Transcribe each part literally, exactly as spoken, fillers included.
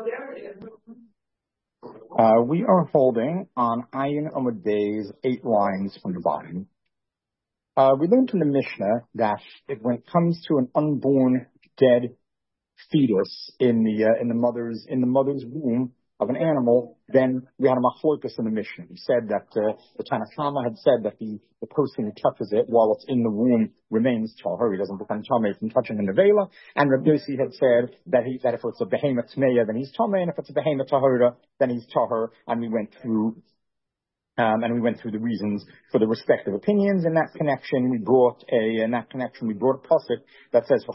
Uh, we are holding on Ayin Amud Bey's eight lines from the bottom. Uh, we learned in the Mishnah that if, when it comes to an unborn dead fetus in the uh, in the mother's in the mother's womb of an animal, then we had a machlokes in the Mishnah. He said that uh, the Tanna Kama had said that the, the person who touches it while it's in the womb remains tahor. He doesn't become tamei from touching the nevela. And Rabbi Yossi had said that he that if it's a behemoth tmeya, then he's tamei, and if it's a behemoth tahora, then he's tahor. And we went through. Um, and we went through the reasons for the respective opinions. In that connection, we brought a, in that connection, we brought a pasuk that says,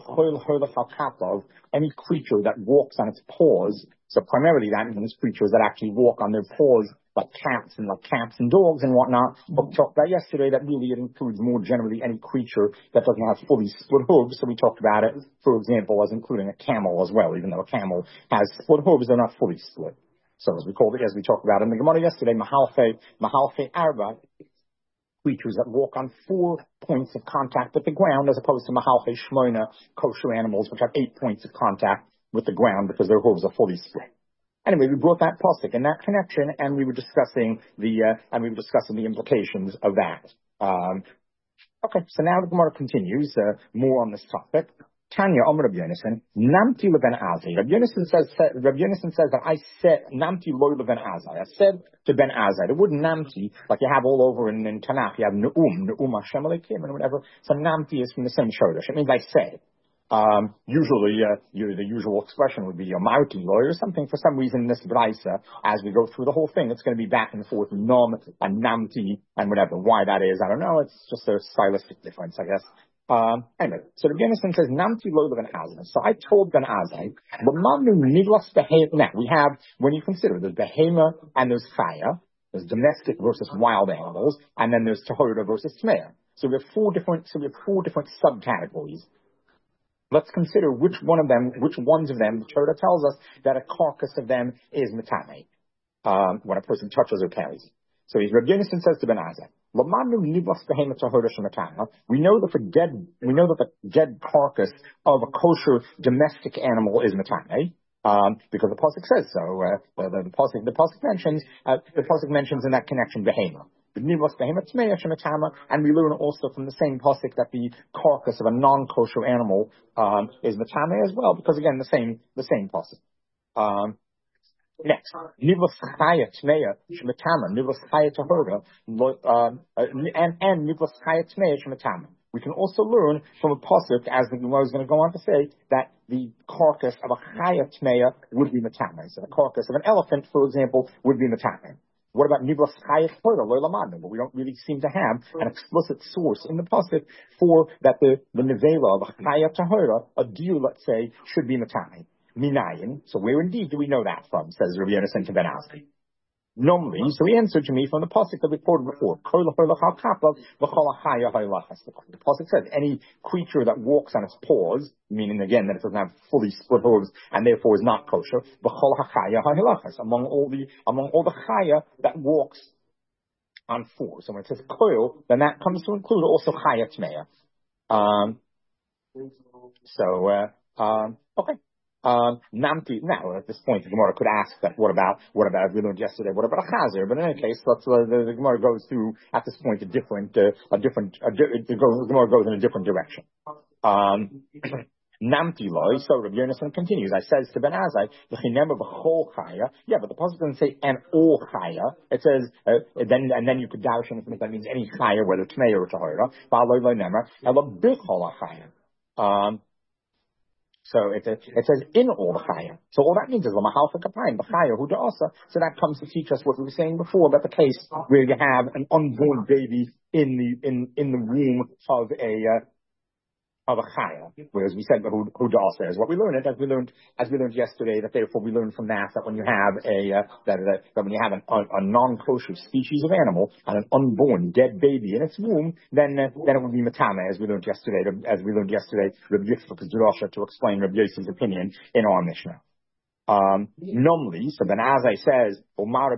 any creature that walks on its paws. So primarily that means creatures that actually walk on their paws, like cats and like cats and dogs and whatnot. But we talked about yesterday that really it includes more generally any creature that doesn't have fully split hooves. So we talked about it, for example, as including a camel as well, even though a camel has split hooves, they're not fully split. So as we called it, as we talked about in the Gemara yesterday, Mahalche, Mahalche Arba, creatures that walk on four points of contact with the ground, as opposed to Mahalche Shmoina, kosher animals, which have eight points of contact with the ground because their hooves are fully split. Anyway, we brought that pasuk in that connection, and we were discussing the uh, and we were discussing the implications of that. Um, okay, so now the Gemara continues uh, more on this topic. Tanya, Omer Rabbi Yonasan, Namti leben Azai. Rabbi Yonasan says, Rabbi Yonasan says that I said, Namti loy leben Azai. I said to Ben Azai. The word Namti, like you have all over in, in Tanakh, you have Ne'um, Ne'um Hashem Alekim, and whatever. So Namti is from the same Shodesh. It means I said. Um, usually, uh, you, the usual expression would be a Marti loy or something. For some reason, in this Braisa, as we go through the whole thing, it's going to be back and forth, Nom and Namti and whatever. Why that is, I don't know. It's just a stylistic difference, I guess. Um, anyway, so the Yonasan says, Namti lo ben Azai. So I told Ben Azai, now we have, when you consider, there's behema and there's chaya, there's domestic versus wild animals, and then there's tahora versus tmeya. So we have four different, so we have four different subcategories. Let's consider which one of them, which ones of them, the Torah tells us that a carcass of them is metame, um, when a person touches or carries it. So Rabbi Yonasan says to Ben Azai, we know that for dead, we know that the dead carcass of a kosher domestic animal is metame, um, because the pasuk says so. Uh, the, the pasuk, the pasuk mentions, uh, the pasuk mentions in that connection behema. And we learn also from the same pasuk that the carcass of a non-kosher animal um, is metame as well, because again the same, the same pasuk. Um, Next, nivus chaya tmeya shemetama, nivus chaya tahora, and and nivus chaya tmeya shemetama. We can also learn from a pasuk, as the Gemara is going to go on to say, that the carcass of a chaya tmeya would be metama. So the carcass of an elephant, for example, would be metama. What about nivus chaya tahora loylamanu? But we don't really seem to have an explicit source in the pasuk for that the the nevela of a chaya tahora, a deer, let's say, should be metama. Minayin. So where indeed do we know that from? Says Rabbi Yonasan to Ben Azai. Normally, so he answered to me from the pasuk that we quoted before. The pasuk says any creature that walks on its paws, meaning again that it doesn't have fully split hooves and therefore is not kosher. Among all the among all the chaya that walks on four. So when it says koil, then that comes to include also chaya tmeya. Um. So uh, um. Okay. Um, Namti. Now, at this point, the Gemara could ask that. What about what about as we learned yesterday? What about a chazer? But in any case, let's, uh, the, the Gemara goes through at this point a different, uh, a different. A di- the Gemara goes in a different direction. Um, Namti loy. So Rabbi Yonasan continues. I says to Ben Azai, "L'chinemah b'chol chaya." Yeah, but the pasuk doesn't say "and all chaya." It says uh, then, and then you could doubt him if that means any chaya, whether tmei or tahora. Ba'aloy lo nemer ela b'chol chaya. Um. So it, it says in all the chaya. So all that means is l'mahal kapayim b'chaya hu da'asa. So that comes to teach us what we were saying before about the case where you have an unborn baby in the in in the womb of a uh, of a chaya. Whereas we said hu hu da'asa is what we learned as we learned as we learned yesterday. That therefore we learned from that that when you have a uh, that, that that when you have an, a, a non-kosher species of animal and an unborn dead baby in its womb, then uh, then it would be matame, as we learned yesterday. As we learned yesterday, Rabbi Yitzchak Drasha to explain Rabbi Yossi's opinion in our Mishnah. Um, Normally, so Ben Azai says, so tell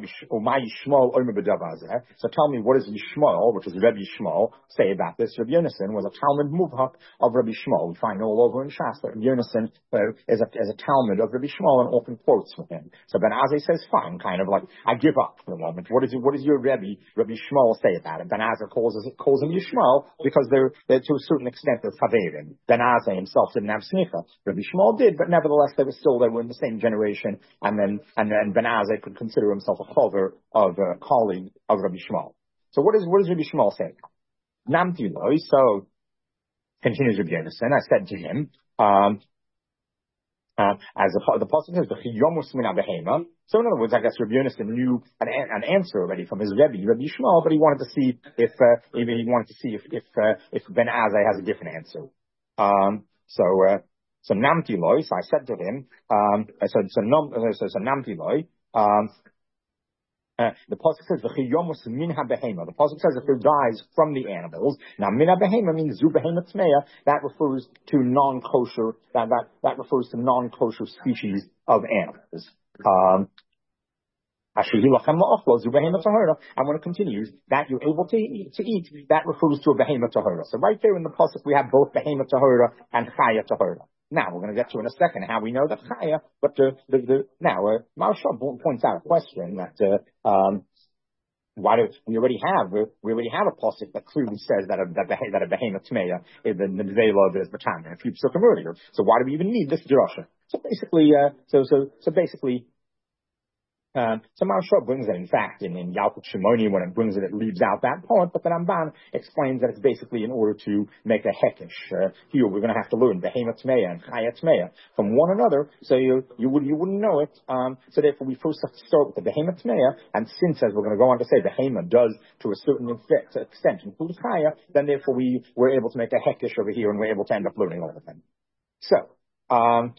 me, what does Yishmael, which is Rabbi Yishmael, say about this? Rabbi Yonasan was a Talmud Muvhak of Rabbi Yishmael. We find all over in Shas that Rabbi Yonasan uh, is, a, is a Talmud of Rabbi Yishmael and often quotes from him. So Ben Azai says, fine, kind of like, I give up for the moment. What, is it, what does your Rabbi, Rabbi Yishmael, say about it? Ben Azai calls, calls him Yishmael because they're, they're to a certain extent they're Chaverim. Ben Azai himself didn't have Snicha. Rabbi Yishmael did, but nevertheless they were still, they were in the same generation, and then, and then Ben Azai could consider himself a Chaver of a colleague of Rabbi Yishmael. So what is, what does Rabbi Yishmael say? Namti loi, so, continues Rabbi Yonasan, I said to him, um, uh, as the, the pasuk says, "V'chiyomus min habehema." So in other words, I guess Rabbi Yonasan knew an, an answer already from his Rebbe, Rabbi Yishmael, but he wanted to see if, uh, maybe he wanted to see if, if, uh, if Ben Azai has a different answer. Um, so, uh, so namti loi, so I said to him, um, I said, so, so, so, so namti loi, um, Uh, the pasuk says "V'chiyomus min habehema." The pasuk says if there dies from the animals. Now min habehema means zu behema tmeya. That refers to non-kosher. That that that refers to non-kosher species of animals. Um, and when it continues, that you're able to eat, to eat, that refers to a behema tahora. So right there in the pasuk we have both behema tahora and chaya tahora. Now, we're going to get to in a second how we know that chaya, but the, the, the now, uh, Maharsha points out a question that, uh, um, why do, we already have, uh, we already have a pasuk that clearly says that a, that, the, that a behemoth tmeya is the nevela of his batana, a few psukim earlier. So why do we even need this drasha? So basically, uh, so, so, so basically, Um, so Maharsha brings it, in fact, in, in Yalkut Shimoni, when it brings it, it leaves out that part, but the Ramban explains that it's basically in order to make a hekesh. Uh, here, we're going to have to learn Behema Tmeya and Chaya Tmeya from one another, so you, you, would, you wouldn't know it. Um, so therefore, we first have to start with the Behema Tmeya, and since, as we're going to go on to say, Behema does, to a certain extent, include Chaya, then therefore we were able to make a hekesh over here, and we're able to end up learning all of them. So, um,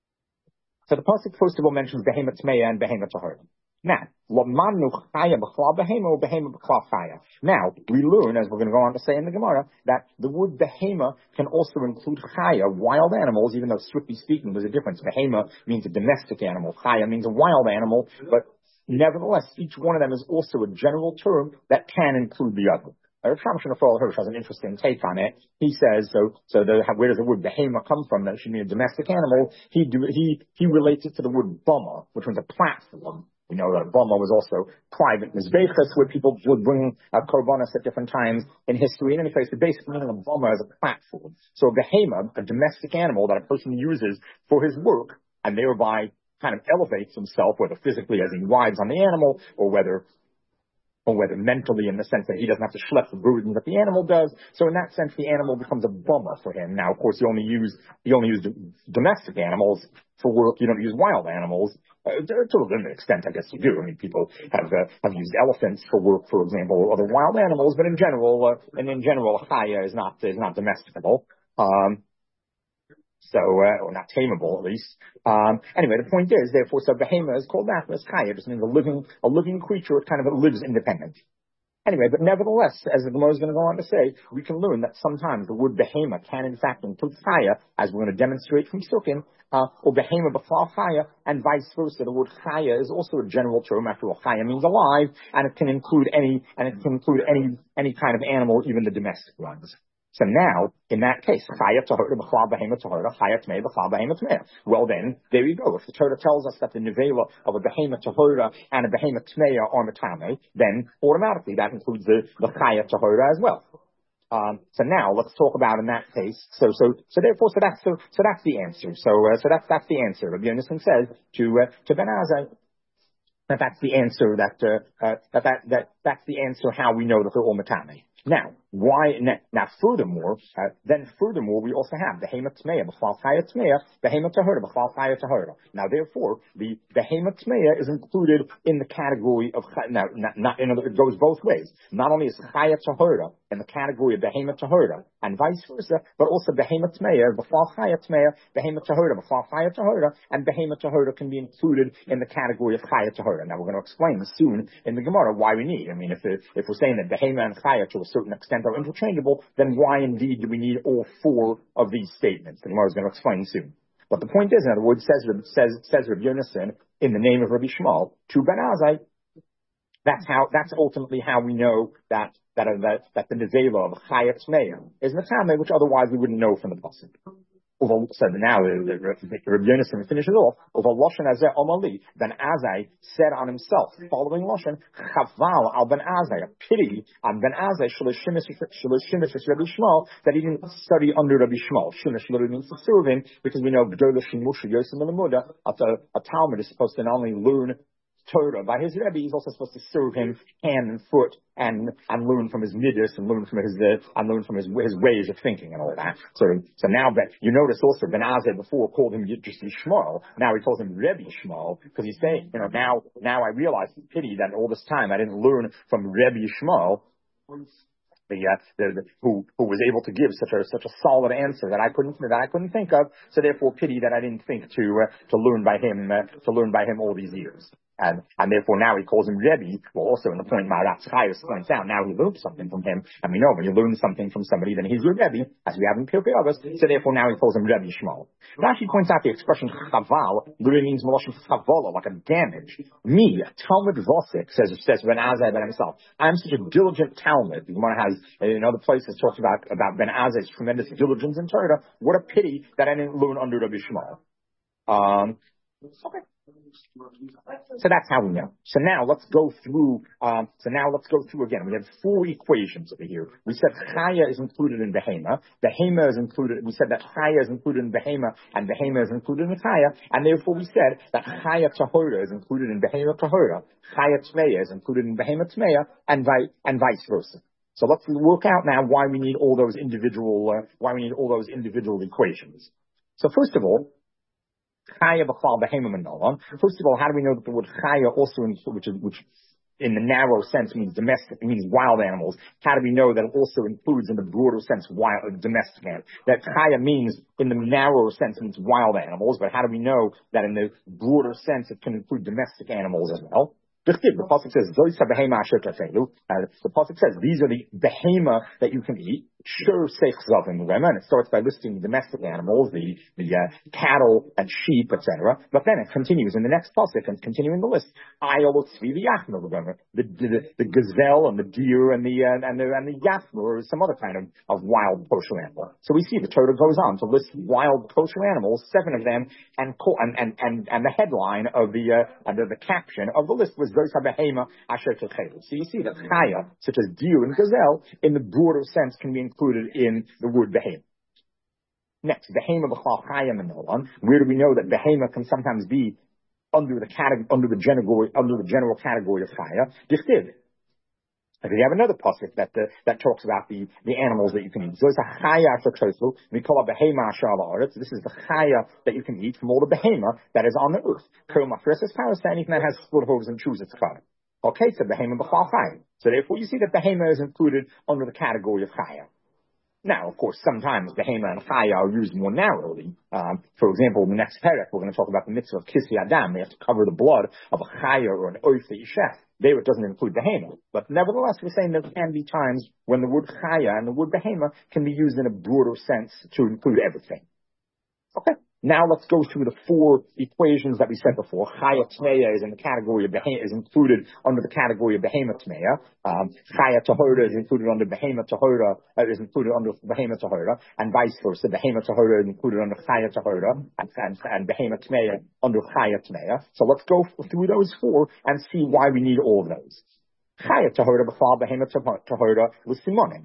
So the pasuk first of all mentions behema tmeya and behema tahora. Now, lamanu chaya b'chlal behema or behema b'chlal chaya. Now we learn, as we're going to go on to say in the Gemara, that the word behema can also include chaya, wild animals. Even though strictly speaking, there's a difference. Behema means a domestic animal. Chaya means a wild animal, but nevertheless, each one of them is also a general term that can include the other. Rav Shimshon Hirsch has an interesting take on it. He says, so, so the, where does the word behema come from? That it should be a domestic animal. He do, he, he relates it to the word bama, which was a platform. We know that bama was also private mizbechas, where people would bring uh, korbanos at different times in history. In any case, the basic meaning of bama is a platform. So a behema, a domestic animal that a person uses for his work, and thereby kind of elevates himself, whether physically as he rides on the animal, or whether or whether mentally in the sense that he doesn't have to schlep the burden that the animal does. So in that sense, the animal becomes a bummer for him. Now, of course, you only use, you only use domestic animals for work. You don't use wild animals. Uh, to a limited extent, I guess you do. I mean, people have, uh, have used elephants for work, for example, or other wild animals, but in general, uh, and in general, chaya is not, is not domesticable. Um, So, uh, or not tameable at least. Um, anyway, the point is, therefore, so behema is called that, but chaya just means a living, a living creature. It kind of lives independent. Anyway, but nevertheless, as the Gemara is going to go on to say, we can learn that sometimes the word behema can in fact include chaya, as we're going to demonstrate from Sukkim, uh, or behema b'chlal chaya, and vice versa. The word chaya is also a general term. After all, chaya means alive, and it can include any, and it can include any, any kind of animal, even the domestic ones. So now, in that case, chaya tahora b'chlal behema tahora, chaya tmei b'chlal behema tmei. Well then, there you go. If the Torah tells us that the nevela of a behema tahora and a behema tmei are matame, then automatically that includes the, the chaya tahora as well. Um, so now let's talk about in that case. So so so therefore, so that's so, so that's the answer. So uh, so that's that's the answer. Rabbi Yonasan says to uh, to Ben Azai that that's the answer that uh, uh, that that that that's the answer how we know that they're all matame. Now, why, now furthermore, uh, then furthermore, we also have the Behema Tmeya, B'chlal Chaya Tmeya, Behema Tahora, B'chlal Chaya Tahora. Now, therefore, the Behema Tmeya is included in the category of, now, not, not, in other, it goes both ways. Not only is Chaya Tahora in the category of Behema Tahora, and vice versa, but also Behema Tmeya, B'chlal Chaya Tmeya, Behema Tahora, B'chlal Chaya Tahora, and Behema Tahora can be included in the category of Chaya Tahora. Now, we're going to explain soon in the Gemara why we need. I mean, if, it, if we're saying that Behema and Chaya to a certain extent are interchangeable, then why indeed do we need all four of these statements? The Gemara is going to explain soon. But the point is, in other words, says says says Rabbi Yonason in the name of Rabbi Shmuel to Ben Azai. That's how. That's ultimately how we know that that uh, that, that the Nezela of Chayat Tmeya is Natame, which otherwise we wouldn't know from the pasuk. So now the Rabbi Yonason finishes off. Over Lashon Azeh Omali, Ben Azai said on himself, following Lashon, Chaval al Ben Azai, a pity on Ben Azai Shaloshimis Rabbi Shmuel that he didn't study under Rabbi Shmuel. Shimish literally means to serve him, because we know Gdola Shimusha Yosem Lamuda, a Talmud is supposed to not only learn Torah by his Rebbe, he's also supposed to serve him hand and foot and and learn from his midas and learn from his uh, and learn from his his ways of thinking and all that. So so now, but you notice also Ben Azai before called him just Shmuel. Now he calls him Rebbe Shmuel, because he's saying, you know, now now I realize the pity that all this time I didn't learn from Rebbe Shmuel. The, uh, the, the, who who was able to give such a such a solid answer that I couldn't that I couldn't think of. So therefore, pity that I didn't think to uh, to learn by him uh, to learn by him all these years. And, and therefore now he calls him Rebbe. Well, also in the point Maharatz Chayos points out, now he learned something from him. And we know when you learn something from somebody, then he's your Rebbe, as we have in Pirkei Avos. So therefore now he calls him Rebbe Shmuel. Rashi points out the expression Chaval literally means Meloshin Chavola, like a damage. Me, Talmud Vosik, says, says Ben Azai about himself. I am such a diligent Talmud. The Gemara has, in other places, talks about, about Ben Azai's tremendous diligence in Torah. What a pity that I didn't learn under Rabbi Shmuel. Um, okay. So that's how we know. So now let's go through. Um, so now let's go through again. We have four equations over here. We said Chaya is included in Behema. Behema is included. We said that Chaya is included in Behema, and Behema is included in Chaya. And therefore, we said that Chaya Tahora is included in Behema Tahora. Chaya Tmeya is included in Behema Tmeya, and vice and vice versa. So let's work out now why we need all those individual. Uh, why we need all those individual equations. So first of all. Chaya b'chal behema menolam. First of all, how do we know that the word chaya also, in, which, is, which in the narrow sense means domestic, it means wild animals? How do we know that it also includes in the broader sense wild, domestic animals? That chaya means in the narrow sense means wild animals, but how do we know that in the broader sense it can include domestic animals as well? The pasuk says, uh, the pasuk says, these are the behema that you can eat. Sure, and it starts by listing the domestic animals, the the uh, cattle and sheep, et cetera. But then it continues in the next pasuk and continuing the list. The, the the gazelle and the deer and the uh, and the and the yachma, or some other kind of, of wild kosher animal. So we see the Torah goes on to list wild kosher animals, seven of them, and and and and, and the headline of the uh, under the caption of the list was Zos HaBehema Asher Techelu. So you see that chaya, such as deer and gazelle, in the broader sense can be included in the word behema. Next, behema b'chal chaya menolam. Where do we know that behema can sometimes be under the category, under the general, under the general category of chaya? Dichtiv. We have another pasuk that uh, that talks about the, the animals that you can eat. So it's a chaya shechoslu. We call it behema asher ha'aretz. This is the chaya that you can eat from all the behema that is on the earth. Kol mafreses paras, anything that has split hooves and chews its cud. Okay, so behema b'chal chaya. So therefore, you see that behema is included under the category of chaya. Now, of course, sometimes behema and chaya are used more narrowly. Um, for example, in the next parak, we're going to talk about the mitzvah of kisi adam. They have to cover the blood of a chaya or an oif that you chef. There it doesn't include behema. But nevertheless, we're saying there can be times when the word chaya and the word behema can be used in a broader sense to include everything. Okay. Now let's go through the four equations that we said before. Chaya Tmeya is in the category of behema, is included under the category of behema Tmeya. Um, Chaya Tahora is included under behema Tahora, uh, is included under behema Tahora, and vice versa. Behema Tahora is included under Chaya Tahora, and, and, and behema Tmeya under Chaya Tmeya. So let's go through those four and see why we need all of those. Chaya Tahora b'chal behema Tahora was simonim.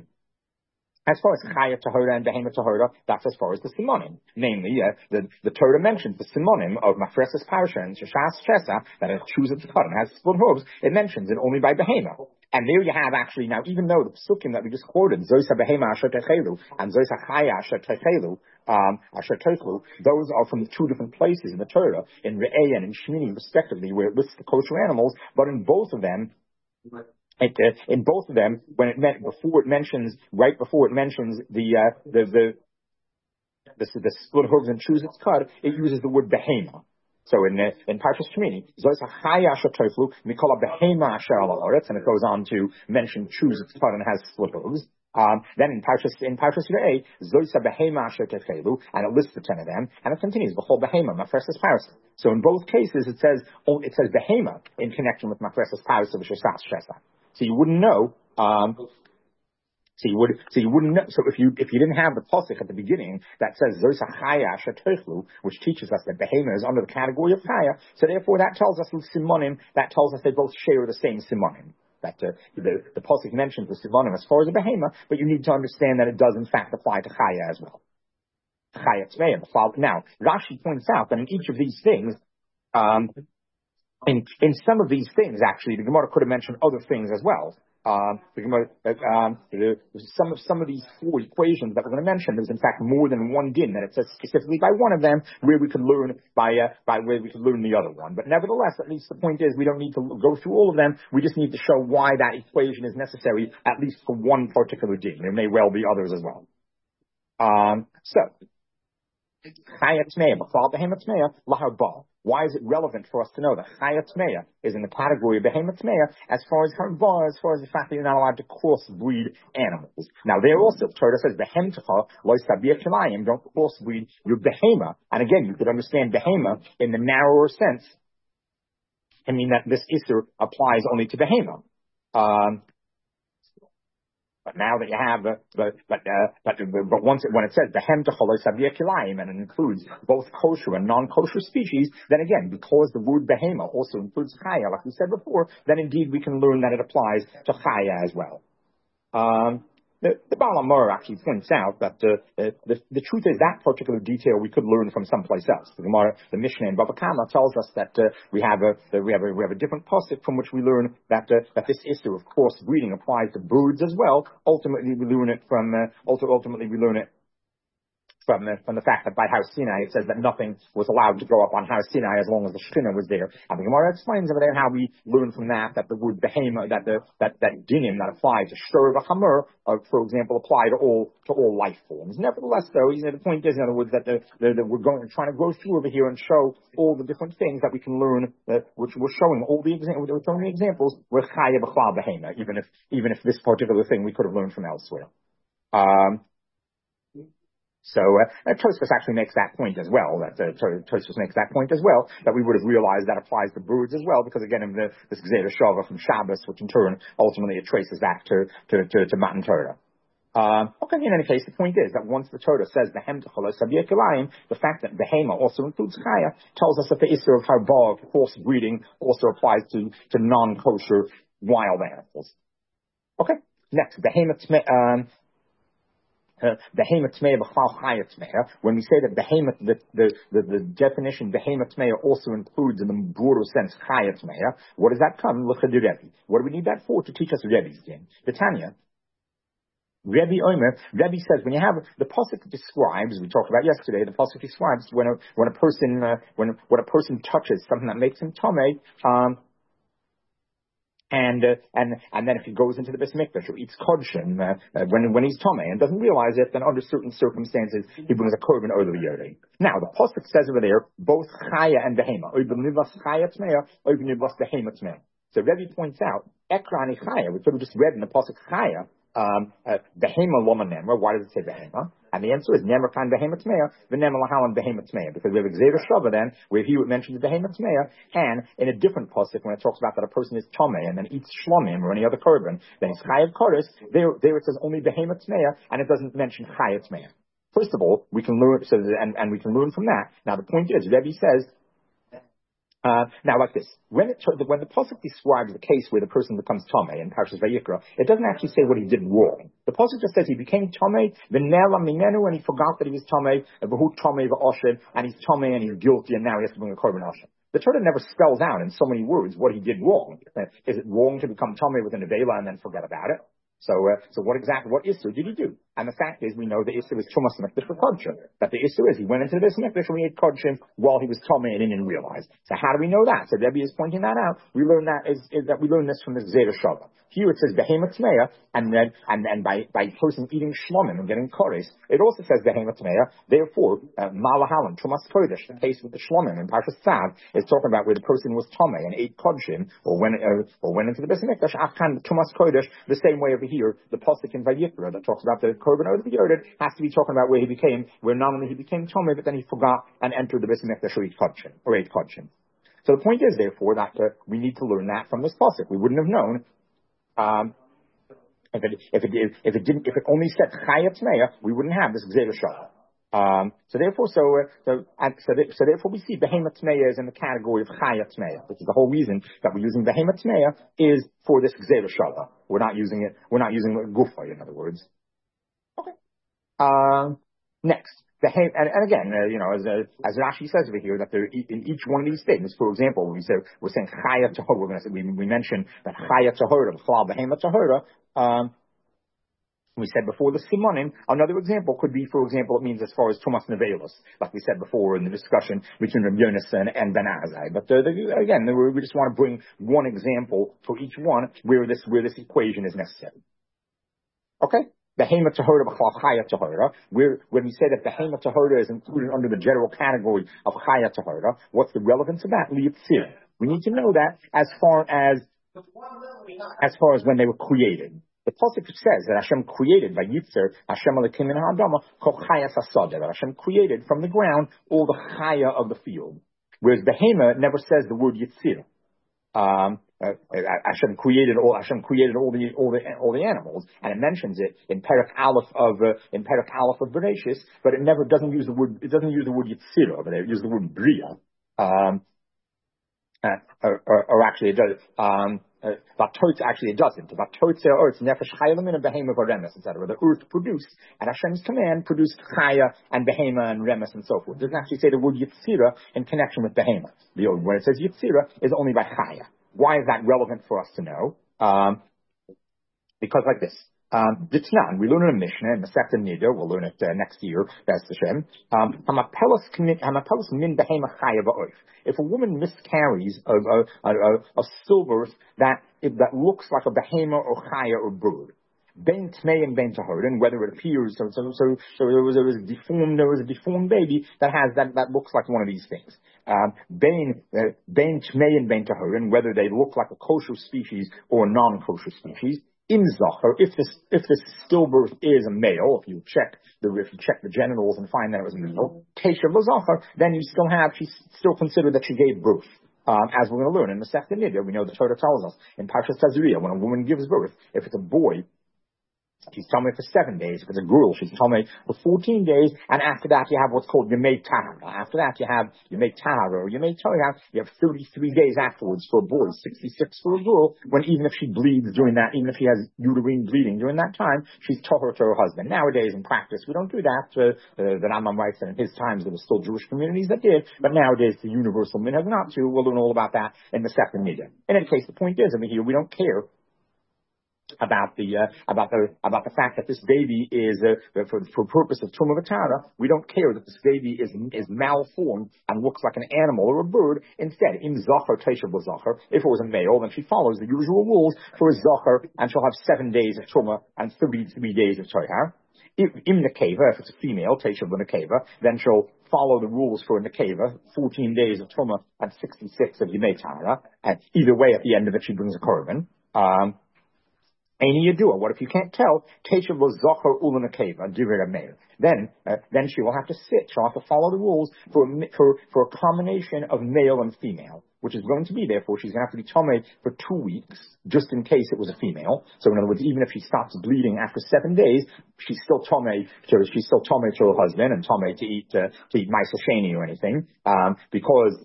As far as Chaya Tahora and Behema Tahora, that's as far as the Simonim. Namely, uh, the, the Torah mentions the Simonim of Mafreses Parasha and Shashas Chesa, that it chooses to cut and has split hooves, it mentions it only by Behema. And there you have actually, now even though the Psukim that we just quoted, Zos HaBehema Asher Techelu and Zos HaChaya Asher Techelu, um, Asher Techelu, those are from the two different places in the Torah, in Re'eh and in Shmini respectively, where it lists the kosher animals, but in both of them, It, uh, in both of them, when it meant before it mentions, right before it mentions the uh, the the the, the split hooves and chews its cud, it uses the word behema. So in uh, in Parshas Shemini, Zois HaChaya Asher Toiflu Mikola Behema Asher Al Haaretz, and it goes on to mention shoes its cut and has split hooves. Um, then in Parshas in Parshas Yirei, Zoisa Behema Asher Techelu, and it lists the ten of them, and it continues B'chol Behema Mafreses Paris. So in both cases, it says oh, it says Behema in connection with Mafreses Paris of Shesas Shesa. So you wouldn't know. Um, So you would, so you wouldn't know. So if you if you didn't have the pasuk at the beginning that says Zosa Chaya Shetochlu, which teaches us that Behema is under the category of Chaya, so therefore that tells us with Simonim, that tells us they both share the same Simonim. That uh, the the pasuk mentions the Simonim as far as the Behema, but you need to understand that it does in fact apply to Chaya as well. Chaya Tzmeya. Now Rashi points out that in each of these things, um, in in some of these things actually, the Gemara could have mentioned other things as well. Um, um, some of some of these four equations that we're going to mention, there's in fact more than one din that it says specifically by one of them where we could learn by uh, by where we could learn the other one. But nevertheless, at least the point is we don't need to go through all of them. We just need to show why that equation is necessary, at least for one particular din. There may well be others as well. Um, so. Why is it relevant for us to know that Chaya Tmeya is in the category of Behemoth Tmeya as far as Harba, as far as the fact that you're not allowed to crossbreed animals? Now, there also, Torah says, Behemtecha, Lois Tabiyah Kilayim, don't crossbreed your Behema. And again, you could understand Behema in the narrower sense. I mean that this Isser applies only to Behema. Um, But now that you have, uh, but but uh, but but once it, when it says behem techoloi sabiyah kilayim and it includes both kosher and non-kosher species, then again, because the word behema also includes chaya, like we said before, then indeed we can learn that it applies to chaya as well. Um, The, the Baal HaMaor actually points out that uh, uh, the, the truth is that particular detail we could learn from someplace else. The Gemara, the Mishnah in Bava Kama tells us that uh, we have a that we have a we have a different pasuk from which we learn that uh, that this issue of course breeding applies to birds as well. Ultimately, we learn it from uh, also ultimately we learn it. From the, from the fact that by Har Sinai it says that nothing was allowed to go up on Har Sinai as long as the Shekhinah was there. And the Gemara explains over there how we learn from that that the word behema, that the that that dinim that applies to shur v'chamur, uh, for example, apply to all to all life forms. Nevertheless, though, you know, the point is, in other words, that the, the, the we're going trying to go through over here and show all the different things that we can learn, uh, which we're showing all the examples, we're showing the examples where chaya b'chlal behema, even if even if this particular thing we could have learned from elsewhere. Um, So uh, Tosfos actually makes that point as well. That uh, Tosfos makes that point as well. That we would have realized that applies to birds as well, because again, in the, this Gzeira Shava from Shabbos, which in turn ultimately it traces back to to to, to Matan Torah. Um, okay, in any case, the point is that once the Torah says the Hem Techoloi Sabiyah Kilayim, the fact that Behema also includes Chaya tells us that the Isser of Harba, horse breeding, also applies to to non-kosher wild animals. Okay, next Behema um. Uh, behemoth tmeya b'chal chaya tmeya. When we say that behemoth, the, the, the, the definition behemoth tmeya also includes in the broader sense chaya tmeya, what does that come? L'chad Rebbe. What do we need that for? To teach us Rebbe's din. The Tanya. Rebbe Omer, Rebbe says when you have the pasuk describes, we talked about yesterday, the pasuk describes when a when a person uh, when when a person touches something that makes him tamei, um, And uh, and and then if he goes into the Beis Mikdash or eats kodshim uh, uh, when when he's tomei and doesn't realize it, then under certain circumstances he brings a korban over the yodei. Now the pasuk says over there both chaya and behema. Oibim nivas chaya tmeya, oibim nivas behema tmeya. So Rebbe points out ekrani chaya. We could have just read in the pasuk chaya um, uh, behema loma nemra. Why does it say behema? And the answer is Nemer Kan Behemoth Tmeya, V'Nemer Lahalan Behemoth Tmeya, because we have Gzeira Shava then, where he mentions Behemoth Tmeya, and in a different pasuk when it talks about that a person is Tomei and then eats Shlomim or any other korban, then it's Chayav Kodesh. There, there it says only Behemoth Tmeya, and it doesn't mention Chayav Tmeya. First of all, we can learn, so, and, and we can learn from that. Now the point is, Rebbe says. Uh, now, like this, when it when the pasuk describes the case where the person becomes tomei in Parshas Vayikra, it doesn't actually say what he did wrong. The pasuk just says he became tomei, v'nela minenu, and he forgot that he was tomei, v'hu tomei v'oshed, and he's tomei and he's guilty, and now he has to bring a korban oshed. The Torah never spells out in so many words what he did wrong. Is it wrong to become tomei with a nevela and then forget about it? So, uh, so what exactly, what issur did he do? And the fact is, we know the issue is Tumas Mikdash for Kodshim. That the issue is, he went into this Mikdash and he ate Kodshim while he was Tomei and didn't realize. So how do we know that? So Rebbe is pointing that out. We learn that is, is that we learn this from the Zera Shabbat. Here it says Behema Tmeya, and then and then by by person eating shlomim and getting kores, it also says Behema Tmeya. Therefore, uh, Malahalan Tumas Kodesh, the case with the shlomim in Parshas Tzav, is talking about where the person was Tomei and ate Kodshim or went uh, or went into the Beis Hamikdash. Afkan Tumas Kodesh, the same way over here, the pasuk in Vayikra that talks about the korban over the Yordid has to be talking about where he became, where not only he became Tomei, but then he forgot and entered the Beis Hamikdash or ate Kodshim or ate Kodshim. So the point is, therefore, that uh, we need to learn that from this pasuk. We wouldn't have known. Um, if it if it if it didn't if it only said Chaya Tmeya, we wouldn't have this Gzera Shabbat. Um, so therefore, so uh, so and so, th- so therefore, we see Behema Tmeya is in the category of Chaya Tmeya, which is the whole reason that we're using Behema Tmeya is for this Gzera Shabbat. We're not using it. We're not using Gufa, in other words. Okay. Um, next. The, and, and again, uh, you know, as uh, as Rashi says over here, that there in each one of these statements, for example, we say we're saying Chaya Tahora. We're going to say we, we mentioned that Chaya Tahora, Chlal Behema Tahora. Um, we said before the Simonim. Another example could be, for example, it means as far as Tumas Nevelos, like we said before in the discussion between Rabbi Yonas and, and Ben Azai. But uh, the, again, we just want to bring one example for each one where this where this equation is necessary. Okay. Behema Tahora b'chal Chaya Tahora, where when we say that Behema Tahora is included under the general category of Chaya Tahora, what's the relevance of that? Liyitzir. We need to know that as far as as far as when they were created. The pasuk says that Hashem created by Yitzir, Hashem Elokim in Ha'adama, Kol Chayas Hasadeh, that Hashem created from the ground all the Chaya of the field. Whereas Behema never says the word Yitzir. Um, uh, Hashem created all. Hashem created all the all the all the animals, and it mentions it in Perek Aleph of uh, in Perek Aleph of Bereshis, but it never doesn't use the word. It doesn't use the word Yitzira, but it uses the word Bria. Um, uh, or, or, or actually, it does. Um, uh, actually, it doesn't. Earth, nefesh chayalim and behema v'remes, et cetera. The earth produced, at Hashem's command, produced chaya and behema and remes and so forth. It doesn't actually say the word Yitzira in connection with behema. The when it says Yitzira is only by chaya. Why is that relevant for us to know? Um, because like this. Um, Ditznan, we learn in a Mishnah, in the Masechta Nida, we'll learn it uh, next year, that's Hashem. Um, Hamapelos min behema chaya ba'oif. If a woman miscarries a, a, a, a stillbirth that, that looks like a behema or chaya or bird, ben tmei and ben tahorin, whether it appears, so, so, so, so there was, there was a deformed, there was a deformed baby that has, that, that looks like one of these things. Um, ben, uh, ben tmei and ben tahorin, whether they look like a kosher species or a non-kosher species. In Zachar, if this if this stillbirth is a male, if you check the if you check the genitals and find that it was a male, Teshav Zachar, then you still have she's still considered that she gave birth. Um, as we're going to learn in the Masechta Nida, we know the Torah tells us in Parshas Tazria, when a woman gives birth, if it's a boy, she's Tomei for seven days. If it's a girl, she's Tomei for fourteen days. And after that, you have what's called Yemei Tahara. After that, you have Yemei Tahara or Yemei Torah. You have thirty-three days afterwards for a boy, sixty-six for a girl, when even if she bleeds during that, even if she has uterine bleeding during that time, she's Tahara to her husband. Nowadays, in practice, we don't do that. Uh, uh, the Rambam writes that in his times, there were still Jewish communities that did. But nowadays, the universal minhag not to. We'll learn all about that in the second Nida. In any case, the point is, over here, we don't care about the uh, about the about the fact that this baby is uh, for for purpose of Tumah V'Tara, we don't care that this baby is is malformed and looks like an animal or a bird. Instead, in Zachar Teshav L'Zachar, if it was a male, then she follows the usual rules for a Zachar, and she'll have seven days of Tumah and thirty-three days of Tohar. If in Nekeva, if it's a female, Teshav L'Nekeva, then she'll follow the rules for a Nekeva, fourteen days of Tumah and sixty-six of Yemei Tahara. And either way, at the end of it, she brings a korban. Um, Any Yadua. What if you can't tell? Teshav lo zachar ula nekeva divrei Meir. Then, uh, then she will have to sit. She'll have to follow the rules for a, for for a combination of male and female, which is going to be therefore she's going to have to be tomei for two weeks, just in case it was a female. So in other words, even if she stops bleeding after seven days, she's still tomei. She's still tomei to her husband and tomei to eat uh, to eat ma'aser sheni or anything, um, because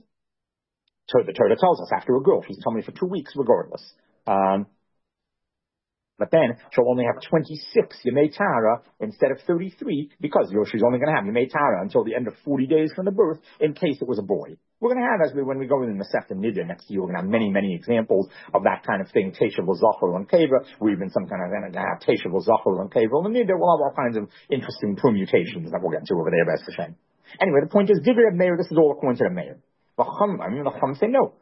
the Torah tells us after a girl she's tomei for two weeks regardless. Um, But then she'll only have twenty-six Yemei Tara instead of thirty-three because you know, she's only going to have Yemei Tara until the end of forty days from the birth in case it was a boy. We're going to have, as we, when we go in the Masechta Nida next year, we're going to have many, many examples of that kind of thing. Teshav l'Zachor and Keva. We even some kind of going to have Teshav l'Zachor and Keva. And Nida, we'll have all kinds of interesting permutations that we'll get to over there, B'ez Hashem. Anyway, the point is, Divrei Reb Meir, this is all according to the Meir. I mean, the Chum say no.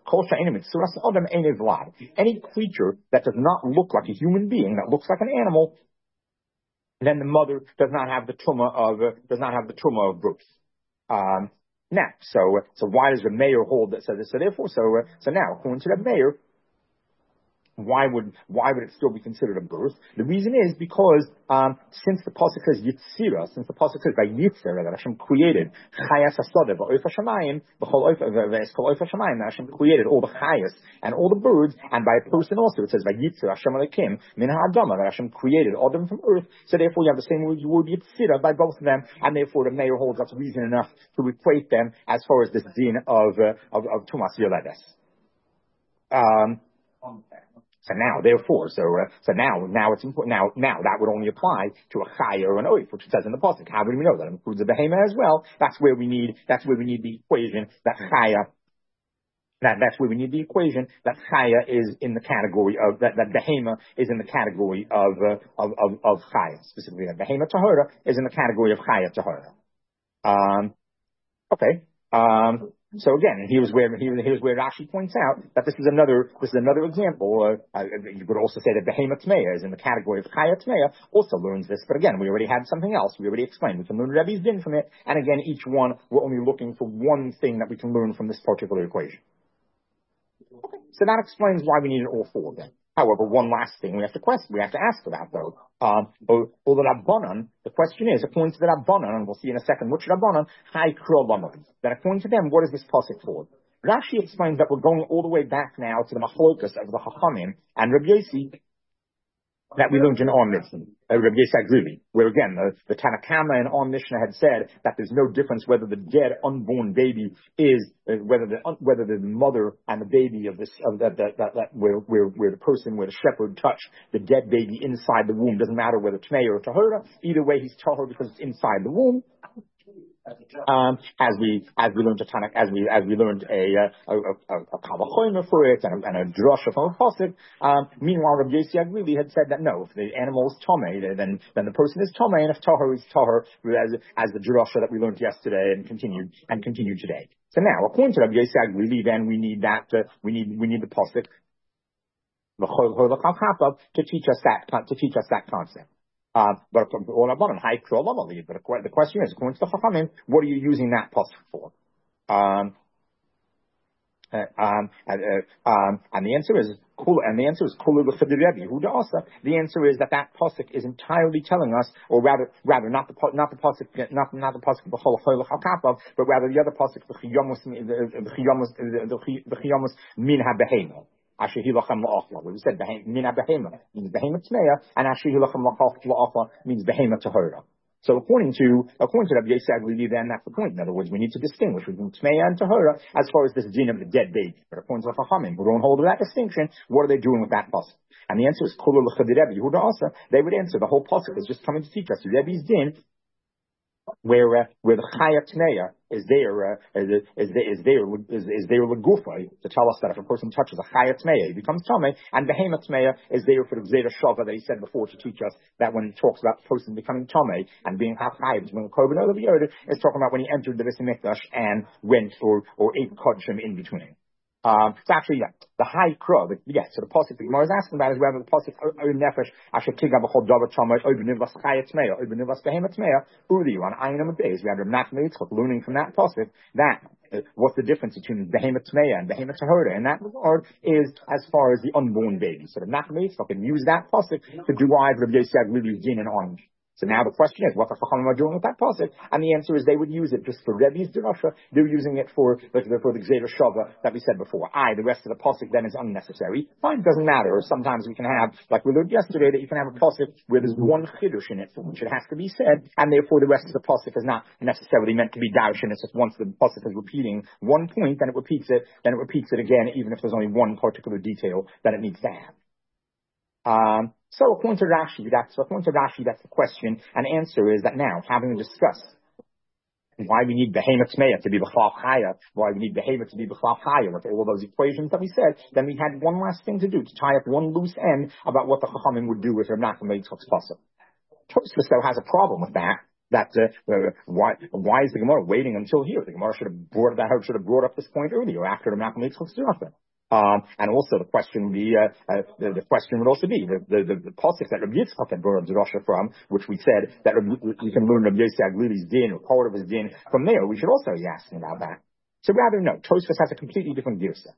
Any creature that does not look like a human being, that looks like an animal, then the mother does not have the truma of uh, does not have the truma of birth. Um, now, so so why does the mayor hold that? So, so therefore, so uh, so now, according to the mayor, why would why would it still be considered a birth? The reason is because um, since the pasuk says Yitzira, since the pasuk says by Yitzira that Hashem created Chayas Hasadeh v'Oif Hashamayim v'Chol Oif v'Eskol Oif Hashamayim, that Hashem created all the Chayas and all the birds, and by a person also it says by Yitzira Hashem Elokim Min Ha'adama, that Hashem created Adam from earth. So therefore you have the same word, word Yitzira by both of them, and therefore the mayor holds that's reason enough to equate them as far as this din of uh, of, of Tumas Yoledes. Um. So now, therefore, so uh, so now, now it's important. Now, now that would only apply to a chaya or an oif, which it says in the pasuk. How do we know that it includes a behema as well? That's where we need. That's where we need the equation that chaya. That that's where we need the equation that chaya is in the category of that that behema is in the category of uh, of of, of chaya, specifically that behema tahora is in the category of chaya tahora. Um, okay. Um. So again, here's where here's where Rashi points out that this is another this is another example. Uh, you could also say that Behema Tmeya is in the category of Chaya Tmeya, also learns this. But again, we already had something else. We already explained. We can learn Rebbe's din from it. And again, each one, we're only looking for one thing that we can learn from this particular equation. Okay. So that explains why we needed all four of them. However, one last thing we have to question, we have to ask about though. Um, or, or the Rabbanan, the question is, according to the Rabbanan, and we'll see in a second which Rabbanan, Hai Kro Lama. That according to them, what is this pasuk for? Rashi explains that we're going all the way back now to the Machlokas of the Chachamim and Rabbi Yossi that we learned in our Mishnah, uh, Rabbi Yossi Agrili, where again the, the Tanakama and our Mishnah had said that there's no difference whether the dead unborn baby is uh, whether the uh, whether the mother and the baby of this of that that that, that where, where where the person where the shepherd touched the dead baby inside the womb, doesn't matter whether Tmei or Tahora, either way he's Tahor because it's inside the womb. Um, as we as we learned a Tanakh, as we as we learned a a a, a kavachomer for it and a, and a drasha from a pasuk. Um, meanwhile, Rabbi Yossi Agrili had said that no, if the animal is tomei, then then the person is tomei, and if tahor is tahor, as as the drasha that we learned yesterday and continued and continued today. So now, according to Rabbi Yossi Agrili, then we need that uh, we need we need the pasuk to teach us that to teach us that concept. Uh, but all about high crow But the question is, according to the Chachamim, what are you using that pasuk for? Um, uh, um, uh, uh, um, and the answer is cool. And the answer is The answer is that that pasuk is entirely telling us, or rather, rather not the not the pasuk, not not the pasuk but rather the other pasuk, the chiyamus the chiyamus min habehema. Asher hilachem la'achla. We said mina behema means behema tmeya, and asher hilachem la'achla means behema tahora. So according to according to Rabbi Yossi Agrili, then that's the point. In other words, we need to distinguish between tmeya and tahora as far as this din of the dead baby. But according to the Chachamim, who don't hold of that distinction, what are they doing with that pasuk? And the answer is kula l'chadi Rebbe Yehuda also. They would answer the whole pasuk is just coming to teach us Rebbe's din, where uh, where the chaya tmeya is there, uh, is, is there, is there, is, is there legufa to tell us that if a person touches a chaya tmeya, he becomes tamei, and behema tmeya is there for the gzera shava that he said before to teach us that when he talks about the person becoming tamei and being half-chayv, between korban olav yoda, is talking about when he entered the Beis Hamikdash and went or or ate kodshim in between. Um, it's actually, yeah, the high crow, the, yeah, so the pasuk the Gemara is asking about is whether the pasuk o nefesh asher tiga b'chol davar tamei o b'nivas chaya tmeya o b'nivas behema tmeya uli on ayin amud beis. We have Rav Nachman Yitzchak learning from that pasuk that uh, what's the difference between behema tmeya and behema tahora in that regard is as far as the unborn baby. So Rav Nachman Yitzchak can use that pasuk to derive Rabbi Yossi Agrili's din and on. So now the question is, what the Chachamim are doing with that pasuk? And the answer is they would use it just for Rebbe's drasha. They're using it for for the Gzera Shava that we said before. I, the rest of the pasuk then is unnecessary. Fine, doesn't matter. Or sometimes we can have, like we learned yesterday, that you can have a pasuk where there's one chiddush in it for which it has to be said, and therefore the rest of the pasuk is not necessarily meant to be darshan. It's just once the pasuk is repeating one point, then it repeats it, then it repeats it again, even if there's only one particular detail that it needs to have. Um, so according to Rashi, that's so according to Rashi, that's the question. And answer is that now, having discussed why we need behemoth tmeya to be b'chlal chaya, why we need behemoth to be b'chlal chaya, with all those equations that we said, then we had one last thing to do, to tie up one loose end about what the Chachamim would do with Rav Nachman Yitzchak's pasuk. Tosfos, though, has a problem with that. That uh, uh, why why is the Gemara waiting until here? The Gemara should have brought that should have brought up this point earlier, after the Rav Nachman Yitzchak's pasuk. Um, and also the question would be, uh, uh, the, the question would also be, the, the, the, the pasuk that Rabbi Yitzchak had brought up Drasha from, which we said that Rabbi, you can learn Rabbi Yitzchak Glibi's din, or part of his din from there. We should also be asking about that. So rather, no, Tosfos has a completely different girsa.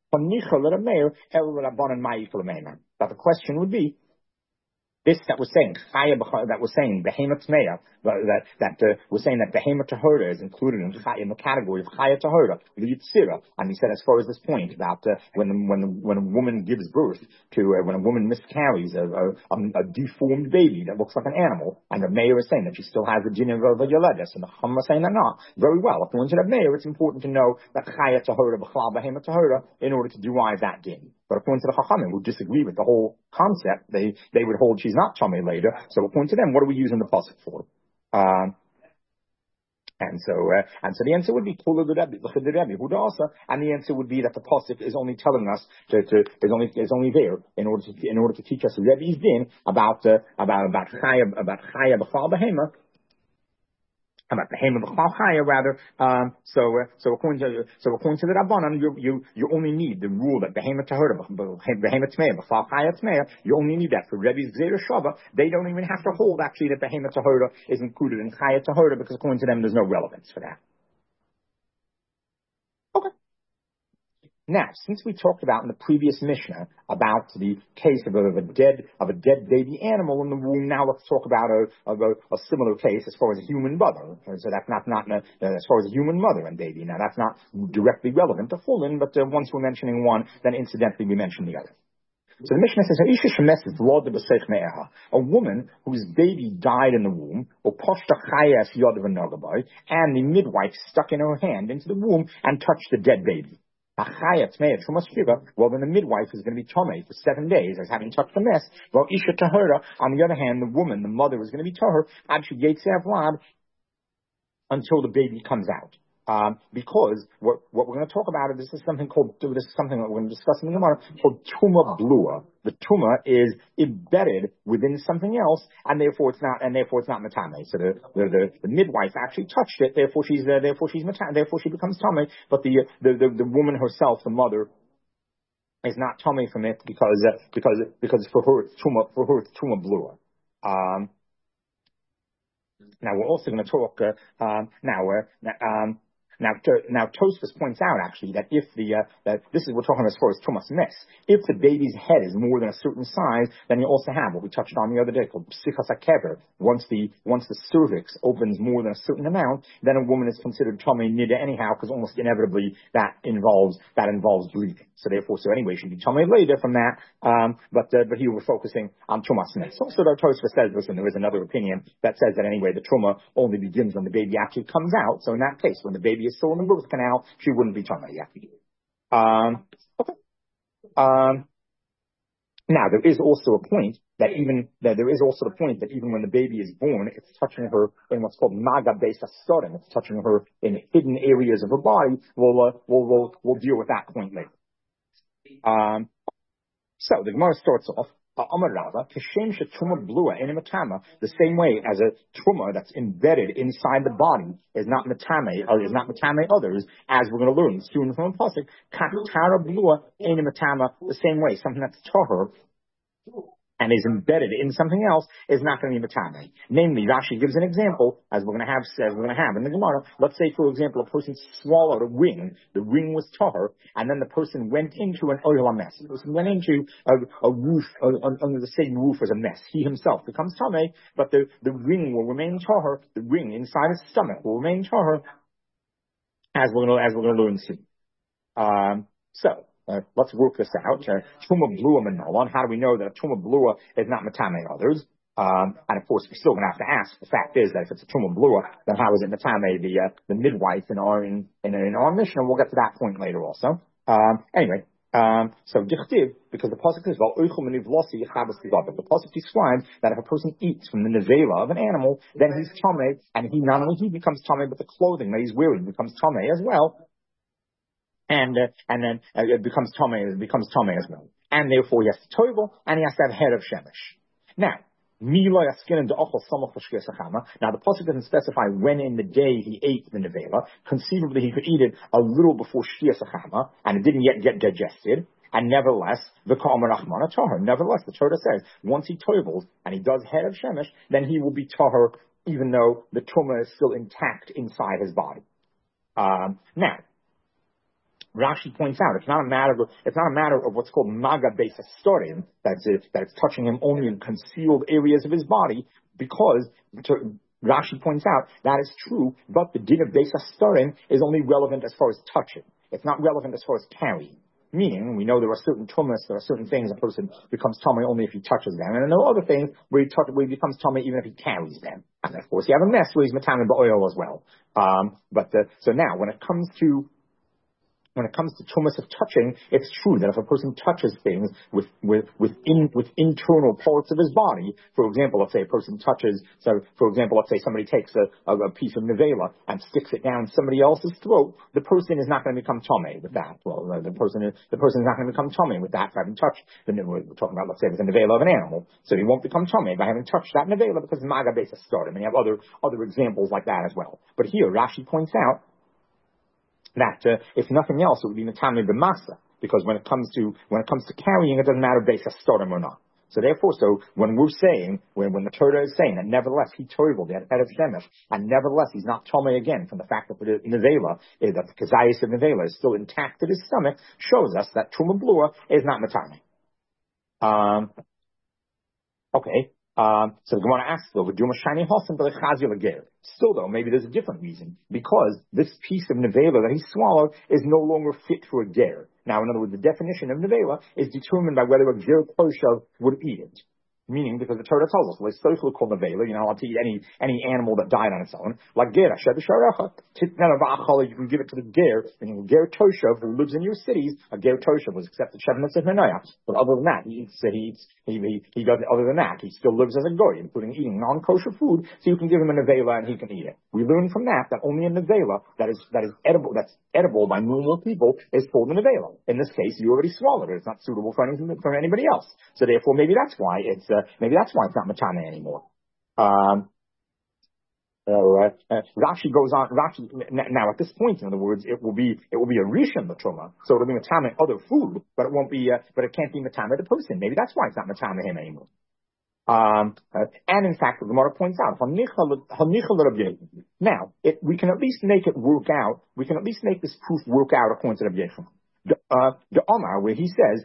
But the question would be, this that was saying chaya that was saying behemoth tmeya, that that uh, was saying that behemoth tahora is included in, in the category of chaya tahora, the yitzira. And he said, as far as this point about uh, when when when a woman gives birth to uh, when a woman miscarries a, a, a deformed baby that looks like an animal, and the mayor is saying that she still has the din of a yaledes, and the chum is saying that not very well. According to the mayor, it's important to know that chaya tahora b'chlal behemoth tahora in order to derive that din. But according to the Chachamim, who disagree with the whole concept, they, they would hold she's not Tamei later. So according to them, what are we using the pasuk for? Um, and so, uh, and so the answer would be Kula the Rebbe, the Rebbe, Hudasa, and the answer would be that the pasuk is only telling us to, to is only is only there in order to in order to teach us Rebbe's din about uh, about about Chaya about Chaya b'chal behema. About the Hema b'chal chaya, rather. Um, so, uh, so according to so according to the Rabbanan, you you you only need the rule that behema tahora, behema tmeya, b'chal chaya tmeya. You only need that for Rebbe's Gzeira Shava. They don't even have to hold actually that behema tahora is included in chaya tahora, because according to them, there's no relevance for that. Okay. Now, since we talked about in the previous Mishnah about the case of a, of a dead of a dead baby animal in the womb, now let's talk about a, of a, a similar case as far as a human mother. So that's not not uh, as far as a human mother and baby. Now that's not directly relevant to Chulin, but uh, once we're mentioning one, then incidentally we mention the other. So the Mishnah says, a woman whose baby died in the womb, and the midwife stuck in her hand into the womb and touched the dead baby. Well, then the midwife is going to be tomei for seven days as having touched the mess. Well, isha tahura, on the other hand, the woman, the mother, is going to be tahur until the baby comes out. Um, because what, what we're going to talk about, this is something called, this is something that we're going to discuss in the Gemara, called tuma blua. The tuma is embedded within something else, and therefore it's not, and therefore it's not matame. So the, the, the, the midwife actually touched it, therefore she's, uh, therefore she's matame, therefore she becomes tame, but the, the, the, the woman herself, the mother, is not tame from it because, uh, because, because for her it's tuma, for her it's tuma blua. Um, now we're also going to talk, uh, um, now, uh, um, Now, to, now Tosfos points out actually that if the uh, that this is we're talking as far as Tumas Mess, if the baby's head is more than a certain size, then you also have what we touched on the other day called psichas hakever. Once the once the cervix opens more than a certain amount, then a woman is considered tamei nida anyhow, because almost inevitably that involves that involves bleeding. So therefore, so anyway, she'd be tamei later from that. Um, but uh, but here we're focusing on Tumas Mess. Also, though Tosfos says, listen, there is another opinion that says that anyway the truma only begins when the baby actually comes out. So in that case, when the baby is still in the birth canal, she wouldn't be tamei yet. Um, okay. Um, now there is also a point that even that there is also the point that even when the baby is born, it's touching her in what's called maga beis hastorim. It's touching her in hidden areas of her body. We'll uh, we'll we'll we'll deal with that point later. Um, so the Gemara starts off. The same way as a truma that's embedded inside the body is not matame, or is not matame others, as we're going to learn soon from a pasuk. The same way, something that's tahor and is embedded in something else is not going to be matame. Namely, Rashi gives an example, as we're going to have, as we're going to have in the Gemara. Let's say, for example, a person swallowed a ring. The ring was tahor, and then the person went into an oil mess. The person went into a, a roof, a, a, under the same roof as a mess. He himself becomes tamei, but the, the ring will remain tahor. The ring inside his stomach will remain tahor, as we're going to, as we're going to learn soon. Um, so. Uh, let's work this out. Tuma blua menolan. How do we know that a tuma blua is not matame others? Um, and of course, we're still going to have to ask. The fact is that if it's a tuma blua, then how is it matame the uh, the midwife in our in, in in our mission? And we'll get to that point later also. Um, anyway, Um, so dichtiv, because the pasuk says, "Well, oichel menivlosi chabas tivavim." The pasuk describes that if a person eats from the nevela of an animal, then he's tamei, and he not only he becomes tamei, but the clothing that he's wearing becomes tamei as well, and uh, and then uh, it becomes tamei, it becomes tamei as well, and therefore he has to toivel, and he has to have head of shemesh. Now. Now the pasuk doesn't specify when in the day he ate the nevela. Conceivably, he could eat it a little before shkias hachama, and it didn't yet get digested. And nevertheless, the ka'amar achmana tahor. Nevertheless, the Torah says once he tovels and he does head of shemesh, then he will be tahor, even though the tumah is still intact inside his body. Um, now. Rashi points out it's not a matter of it's not a matter of what's called maga beis hastorim, that's it, that it's touching him only in concealed areas of his body, because to, Rashi points out that is true, but the din of beis hastorim is only relevant as far as touching. It's not relevant as far as carrying. Meaning, we know there are certain tumas, there are certain things a person becomes tummy only if he touches them, and there are other things where he, touch, where he becomes tummy even if he carries them. And of course, you have a mess where he's metamin ba'oil as well. Um, but the, so now, when it comes to When it comes to tumas of touching, it's true that if a person touches things with with with, in, with internal parts of his body, for example, let's say a person touches, so for example, let's say somebody takes a, a, a piece of nevela and sticks it down somebody else's throat, the person is not going to become tummy with that. Well, the person is, the person is not going to become tummy with that for having touched the we're talking about, let's say, it's a nevela of an animal, so he won't become tummy by having touched that nevela because maga beis hastorim. And you have other other examples like that as well. But here, Rashi points out that uh, if nothing else, it would be metame b'masa, because when it comes to when it comes to carrying, it doesn't matter beis hastorim or not. So therefore, so when we're saying when when the Torah is saying that nevertheless he toivel the head of shemesh, and nevertheless he's not tomei again from the fact that the nevela, that the kazayis of nevela is still intact in his stomach, shows us that truma blua is not metame. Um, okay. Um, so the Gemara asks though, still though, maybe there's a different reason, because this piece of nevela that he swallowed is no longer fit for a ger. Now, in other words, the definition of nevela is determined by whether a ger kosher would eat it. Meaning, because the Torah tells us, you're not allowed to eat any any animal that died on its own. Like ger, you can give it to the ger, and ger toshav who lives in your cities. A ger toshav was accepted shevnus of menaya. But other than that, he eats. He eats. He, he he doesn't. Other than that, he still lives as a goy, including eating non-kosher food. So you can give him a nevela, and he can eat it. We learn from that that only a nevela that is that is edible, that's edible by normal people, is called a nevela. In this case, you already swallowed it. It's not suitable for anything for anybody else. So therefore, maybe that's why it's. Uh, maybe that's why it's not matana anymore. Um, uh, uh, Rashi goes on. Rashi now at this point, in other words, it will be it will be a rishon l'truma, so it'll be matana other food, but it won't be. Uh, but it can't be matana the person. Maybe that's why it's not matana him anymore. Um, uh, and in fact, the Gemara points out, now it, we can at least make it work out. We can at least make this proof work out according to Rabbi Yechon. The uh, the Omar, where he says.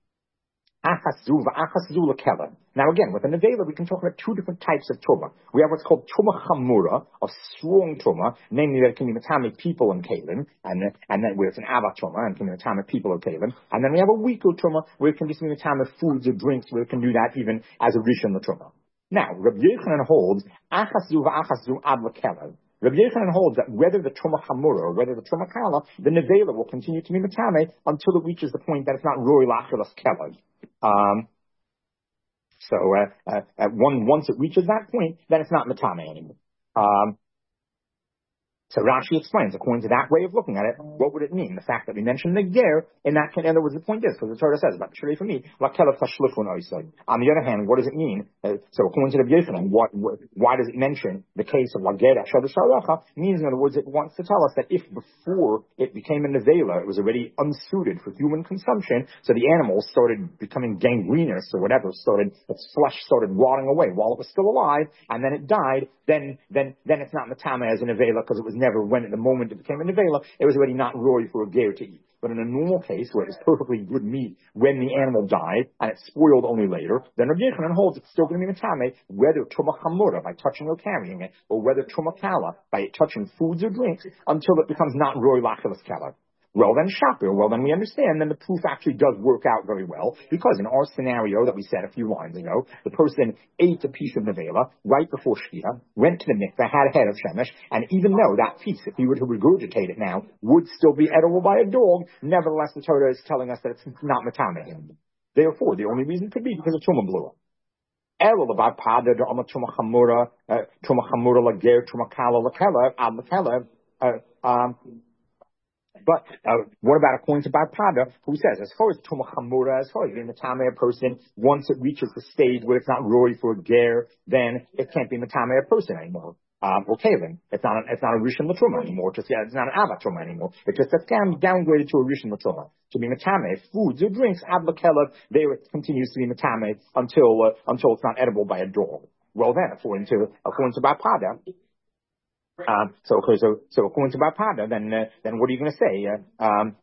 Now again, with a nevela, we can talk about two different types of truma. We have what's called truma chamura, a strong truma, namely that it can be matame people and kalim, and then, and then where it's an avat truma and can be matame people or kalim, and then we have a weaker truma where it can be matame foods or drinks, where it can do that even as a rishon truma. Now, Rabbi Yochanan holds achasu v'achasu ad l'kelev. Rabbi Yochanan holds that whether the truma chamura or whether the truma kala, the nevela will continue to be matame until it reaches the point that it's not roy lachilas kelev. Um, so uh, uh, at one once it reaches that point, then it's not matame anymore. Um, So Rashi explains, according to that way of looking at it, what would it mean? The fact that we mentioned the ger, in that in other words, the point is, because the Torah says, about for me, on the other hand, what does it mean? Uh, so according to the Yochanan, what, what, why does it mention the case of lager means, in other words, it wants to tell us that if before it became a nevela, it was already unsuited for human consumption, so the animal started becoming gangrenous or whatever, started, its flesh started rotting away while it was still alive, and then it died, then, then, then it's not matama as a nevela, because it was never, when at the moment it became a nevela, it was already not roy for a ger to eat. But in a normal case, where it was perfectly good meat when the animal died, and it's spoiled only later, then Rabbi Yochanan holds it's still going to be matame, whether truma chamura, by touching or carrying it, or whether truma kala, by touching foods or drinks, until it becomes not roy lachilas kala. Well then, Shapir, well then we understand then the proof actually does work out very well, because in our scenario that we said a few lines ago, the person ate a piece of nevela right before Shkia, went to the mikveh, had a head of shemesh, and even though that piece, if he were to regurgitate it now, would still be edible by a dog, nevertheless the Torah is telling us that it's not matame him. Therefore, the only reason could be because of Truma Blua. Errol about Pada, the Oma Truma Chamura, Truma Chamura Lager, Truma Kala Lakela, Ad Lakela, um, But uh, what about according to Bar Pada, who says, as far as Tuma Chamura, as far as being Matame a person, once it reaches the stage where it's not Roy for a ger, then it can't be Matame a person anymore. Um, or Kalim. It's not, a, it's not a Rishon Latruma anymore. Just, yeah, it's not an Avatruma anymore. It's just that's down, downgraded to a Rishon Latruma. To be Matame, foods or drinks, Ablakelov, there it continues to be Matame until, uh, until it's not edible by a dog. Well then, according to, according to Bar Pada, Um, so, so, so according to Bapada, then, uh, then what are you going to say? Uh, um,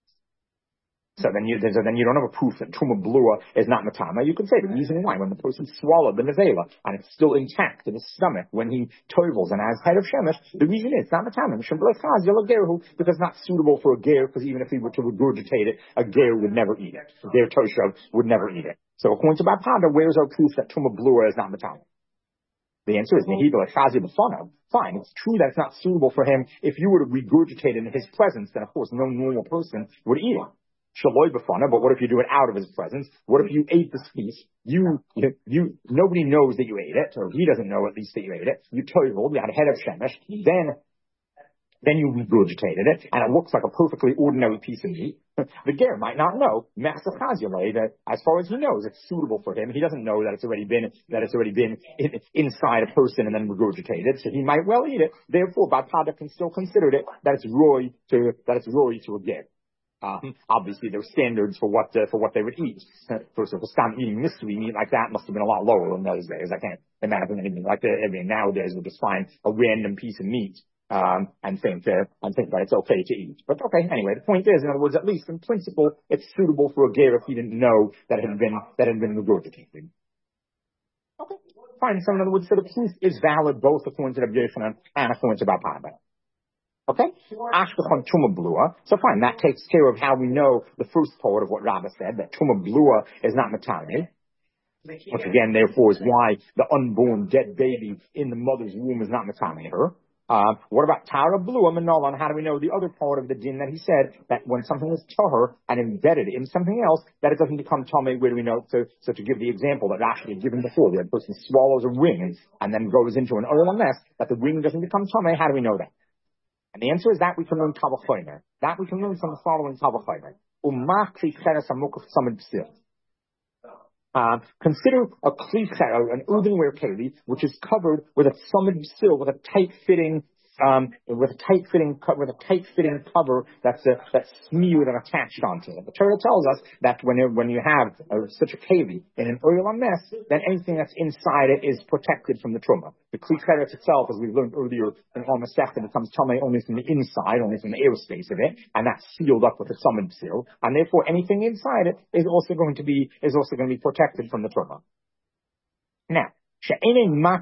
so then you, so then you don't have a proof that Truma Blua is not Matama. You could say the reason why, when the person swallowed the Nevela and it's still intact in his stomach when he tovels and has head of Shemesh, the reason is it's not Matama. Because it's not suitable for a ger, because even if he were to regurgitate it, a ger would never eat it. A ger Toshav would never eat it. So according to Bapada, where's our proof that Truma Blua is not Matama? The answer is fine. It's true that it's not suitable for him. If you were to regurgitate it in his presence, then of course no normal person would eat it. Shaloi b'fana, but what if you do it out of his presence? What if you ate this piece? You, you, you, nobody knows that you ate it, or he doesn't know at least that you ate it. You toiveled, you had a head of shemesh, then, then you regurgitated it, and it looks like a perfectly ordinary piece of meat. The ger might not know, that as far as he knows, it's suitable for him. He doesn't know that it's already been, that it's already been in, inside a person and then regurgitated, so he might well eat it. Therefore, Bapada can still consider it that it's roy to, that it's roy to a ger. Um, obviously, there were standards for what, uh, for what they would eat. First of all, stop eating mystery meat like that must have been a lot lower in those days. I can't imagine anything like that. I mean, nowadays we'll just find a random piece of meat Um, and think, uh, and think that it's okay to eat. But okay, anyway, the point is, in other words, at least in principle, it's suitable for a ger if he didn't know that it had been, that it had been regurgitated. Okay, fine. So in other words, so the proof is valid both according to the Yochanan and according to Bapada. Okay? Ashkechon Truma Blua. So fine, that takes care of how we know the first part of what Rabbah said, that Truma Blua is not Matame. Which again, therefore, is why the unborn dead baby in the mother's womb is not Matame her. Uh, what about Tara Blua Manolan? How do we know the other part of the din that he said, that when something is tahar and embedded in something else, that it doesn't become Tomei? Where do we know? So, so to give the example that Rashi had given before, the person swallows a ring and, and then goes into an oil nest, that the ring doesn't become Tomei. How do we know that? And the answer is that we can learn Tavachomer. That we can learn from the following Tavachomer. Umakli Cheres Amukuf Samad Psil. Uh, consider a kli, an earthenware keli, which is covered with a summit seal, with a tight-fitting, um, with a tight-fitting, with a tight-fitting cover that's uh, that's smeared and attached onto it. The Torah tells us that when it, when you have uh, such a keli in an oil mess, then anything that's inside it is protected from the truma. The kli cheretz itself, as we learned earlier in Al Masechta, becomes tamei only from the inside, only from the airspace of it, and that's sealed up with a summit seal, and therefore anything inside it is also going to be is also going to be protected from the truma. Now. Now,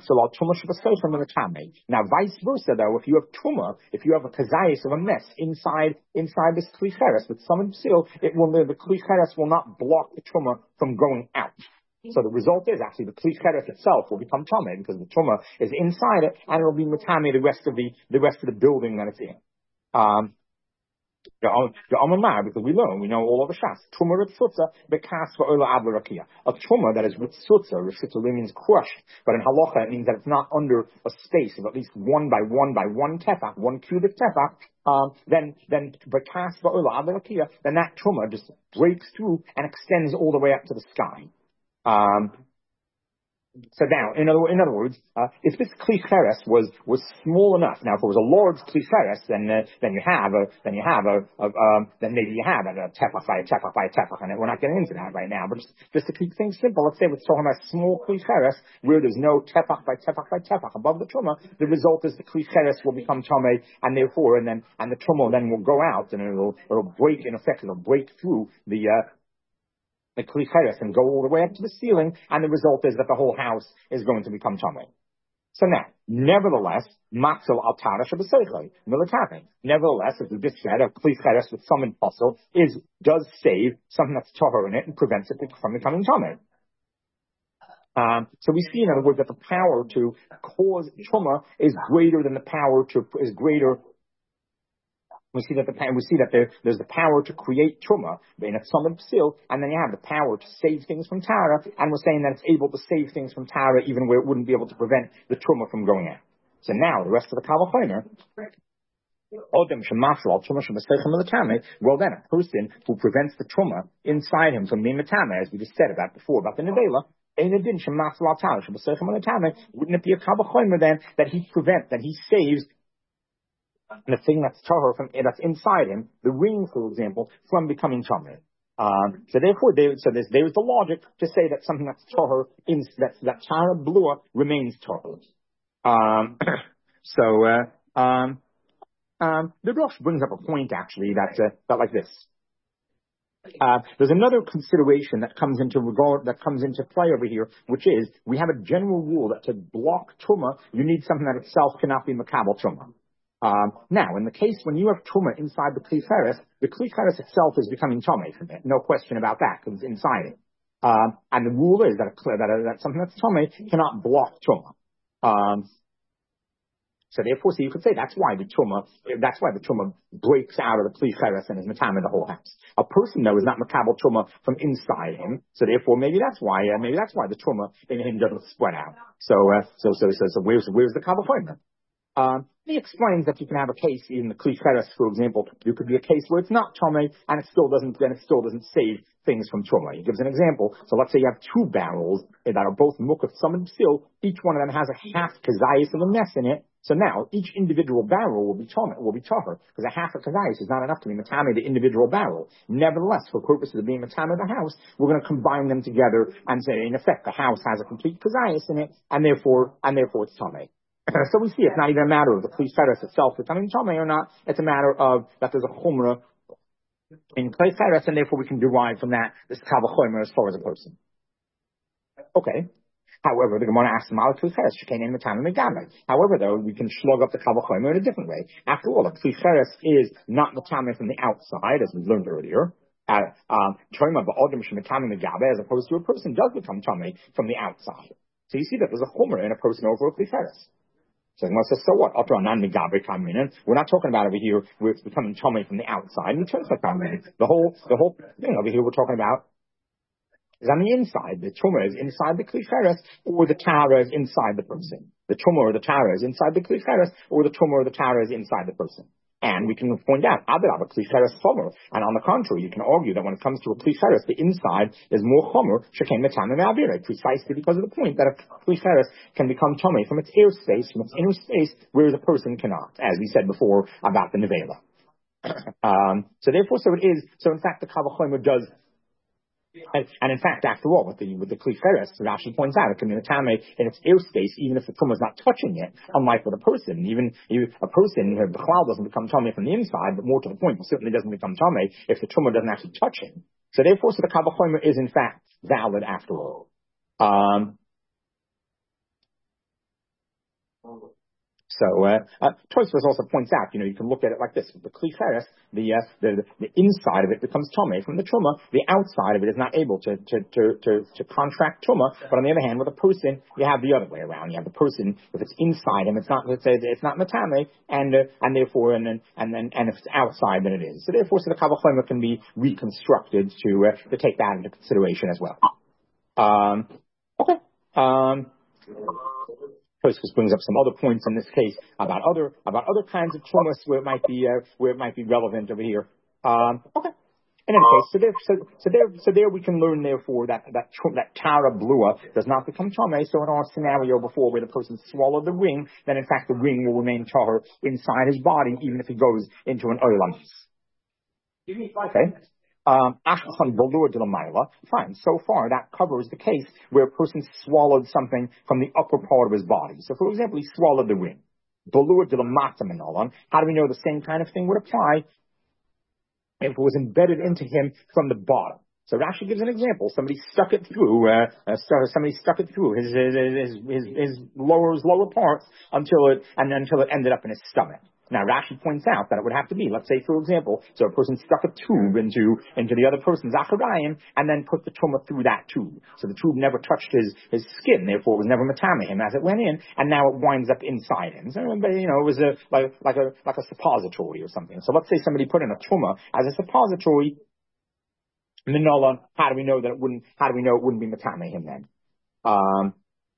vice versa, though, if you have truma, if you have a kazayis of a mess inside inside this kli cheres with some seal, it will the kli cheres will not block the truma from going out. So the result is actually the kli cheres itself will become tamei because the truma is inside it, and it will be matame the rest of the the rest of the building that it's in. Um, because we learn, we know all over Shas. Tumor ritzutza bekas va'ola adlarakia. A tumor that is ritzutza, ritzutza means crushed, but in halacha it means that it's not under a space of at least one by one by one tefach, one cubic tefach. Um, then, then bekas va'ola adlarakia. Then that tumor just breaks through and extends all the way up to the sky. Um, So now, in other, in other words, uh, if this kli cheres was, was small enough, now if it was a large kli cheres, then, uh, then you have a, then you have a, a um, then maybe you have a, a tefach by a tefach by a tefach, and we're not getting into that right now, but just, just to keep things simple, let's say we're talking about small kli cheres, where there's no tefach by tefach by tefach above the truma, the result is the kli cheres will become tamei, and therefore, and then, and the truma then will go out, and it'll, it'll break, in effect, it'll break through the, uh, the kli cheres and go all the way up to the ceiling, and the result is that the whole house is going to become tamei. So now, nevertheless, Matzil al Tara Shabaseichai, Militame. Nevertheless, as we just said, a Kli Cheres with summon puzzle is, does save something that's Tahor in it and prevents it from becoming Tameh. Um, so we see, in other words, that the power to cause Truma is greater than the power to, is greater. We see that the we see that there, there's the power to create Truma in a summon psil, and then you have the power to save things from Tara, and we're saying that it's able to save things from Tara even where it wouldn't be able to prevent the Truma from going out. So now, the rest of the Kavachomer, well then, a person who prevents the Truma inside him from being Matame, as we just said about before, about the Nevela, wouldn't it be a Kavachomer then that he prevents, that he saves the thing that's tahor from that's inside him, the ring, for example, from becoming tameh. Um, so therefore, they, so there's, there's the logic to say that something that's tahor in that that tara blua remains tahor. Um, so uh, um, um, the Rosh brings up a point actually that uh, that like this. Uh, there's another consideration that comes into regard that comes into play over here, which is we have a general rule that to block truma, you need something that itself cannot be makabel truma. Um, now, in the case when you have truma inside the kli cheres, the kli cheres itself is becoming tameh from it. No question about that, because it's inside it. Um, and the rule is that, a, that, a, that something that's tameh cannot block truma. Um, so therefore, so you could say that's why the truma, that's why the truma breaks out of the kli cheres and is matame the whole house. A person though is not makabel truma from inside him, so therefore maybe that's why, uh, maybe that's why the truma in him doesn't spread out. So, uh, so, so, so, so where's where's the kavachomer? Um, he explains that you can have a case in the Kli Cheres, for example. You could be a case where it's not Tomei and it still doesn't, then it still doesn't save things from Tomei. He gives an example. So let's say you have two barrels that are both Mukaf, some still. Each one of them has a half kazayas of a mess in it. So now each individual barrel will be Tomei, will be Tahor, because a half a kazayas is not enough to be Matame the individual barrel. Nevertheless, for purposes of being Matame the house, we're going to combine them together and say, in effect, the house has a complete kazayas in it, and therefore, and therefore it's Tomei. So we see it's not even a matter of the Kli Cheres itself becoming Tomei or not. It's a matter of that there's a Chumrah in Kli Cheres, and therefore we can derive from that this Kavachomer as far as a person. Okay. However, the Gemara asks Mal Kli Cheres Shekain in Matame Megabe. However, though, we can slug up the Kavachomer in a different way. After all, a Kli Cheres is not Matame from the outside, as we learned earlier. Uh, um, as opposed to a person does become Tomei from the outside. So you see that there's a Chumrah in a person over a Kli Cheres. So Gemara says, so what? We're not talking about over here where it's becoming tummy from the outside. The whole, the whole thing over here we're talking about is on the inside. The tumor is inside the Kli Cheres, or the tara is inside the person. The tumor or the tara is inside the Kli Cheres, or the tumor or the tara is inside the person. And we can point out, Adarabah, Kli Cheres chomer. And on the contrary, you can argue that when it comes to a Kli Cheres, the inside is more chomer, shekain metame me'avire, precisely because of the point that a Kli Cheres can become tomei from its air space, from its inner space, whereas a person cannot, as we said before about the nevela. um, so therefore, so it is, so in fact, the Kavachomer does. And, and in fact, after all, with the with the Kli Cheres, Rashi points out it can be Matame in its airspace, even if the tumor is not touching it. Unlike with a person, even you, a person, the cloud doesn't become Tame from the inside, but more to the point, it certainly doesn't become Tame if the tumor doesn't actually touch him. So therefore, so the Kavachomer is in fact valid after all. Um, So, uh, uh, Tosfos also points out, you know, you can look at it like this. With the Kli Cheres, the, uh, the, the inside of it becomes Tomei from the Truma. The outside of it is not able to, to, to, to, to contract Truma. But on the other hand, with a person, you have the other way around. You have the person, if it's inside him, it's not, let's say, it's not Matame, and, uh, and therefore, and then, and then, and if it's outside, then it is. So therefore, so the Kavachomer can be reconstructed to, uh, to take that into consideration as well. Um, okay. Um, Tosfos brings up some other points in this case about other about other kinds of trumas where it might be uh, where it might be relevant over here. Um, okay. In any case, so there, so, so there, so there we can learn therefore that that that tara blua does not become tameh. So in our scenario before, where the person swallowed the ring, then in fact the ring will remain tahor inside his body, even if he goes into an olam. Okay. Um, fine. So far, that covers the case where a person swallowed something from the upper part of his body. So, for example, he swallowed the ring. How do we know the same kind of thing would apply if it was embedded into him from the bottom? So Rashi gives an example. Somebody stuck it through, uh, uh, somebody stuck it through his, his, his, his, his lower, his lower parts until it, and until it ended up in his stomach. Now Rashi points out that it would have to be, let's say for example, so a person stuck a tube into, into the other person's acharayim and then put the tumah through that tube. So the tube never touched his, his skin, therefore it was never matame him as it went in, and now it winds up inside him. So, but, you know, it was a, like, like a, like a suppository or something. So let's say somebody put in a tumah as a suppository, Minola, how do we know that it wouldn't, how do we know it wouldn't be matame him then? Um,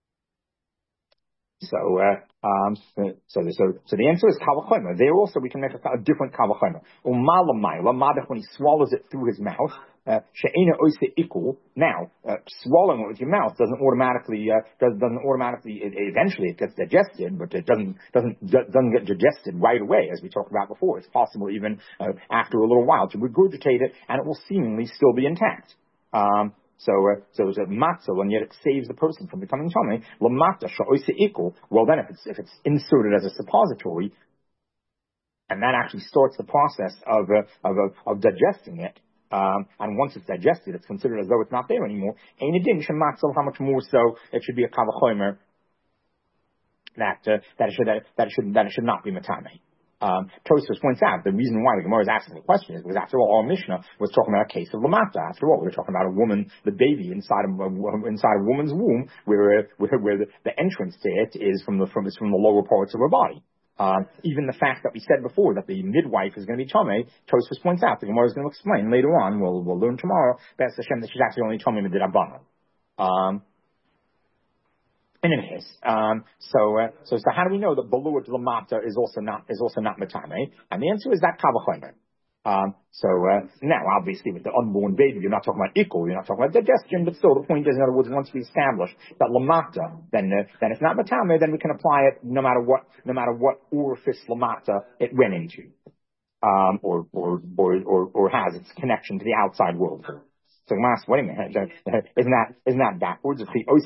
so, uh, um, so, so, so the answer is kavachomer. There also we can make a, a different kavachomer. Umalamayla, madach when he swallows it through his mouth, uh, she'ena oise ikul. Now, uh, swallowing it with your mouth doesn't automatically, uh, does, doesn't automatically, it, eventually it gets digested, but it doesn't, doesn't, doesn't get digested right away, as we talked about before. It's possible even, uh, after a little while to regurgitate it, and it will seemingly still be intact. Um, So, uh, so it's a matzah, and yet it saves the person from becoming tummy. Lamata sha'oise equal. Well, then if it's if it's inserted as a suppository, and that actually starts the process of uh, of, of of digesting it, um, and once it's digested, it's considered as though it's not there anymore. Ein adin shematzah. How much more so it should be a kavachomer that uh, that it should that it should that it should not be matame. Um, Tosfos points out the reason why the Gemara is asking the question is because after all, our Mishnah was talking about a case of lamata. After all, we were talking about a woman, the baby inside of inside a woman's womb, where where, where the, the entrance to it is from the from is from the lower parts of her body. Um, even the fact that we said before that the midwife is going to be Tomei, Tosfos points out the Gemara is going to explain later on. We'll we'll learn tomorrow. B'ez Hashem that she's actually only Tomei Midirabbanan. Um In any case, um, so, uh, so, so how do we know that Balua to Lamata is also not, is also not Matame? And the answer is that Kavachomer. Um, so, uh, now obviously with the unborn baby, you're not talking about equal, you're not talking about digestion, but still the point is, in other words, once we establish that Lamata, then, uh, then it's not Matame, then we can apply it no matter what, no matter what orifice Lamata it went into, um, or, or, or, or, or has its connection to the outside world. So wait a minute, isn't that isn't that backwards?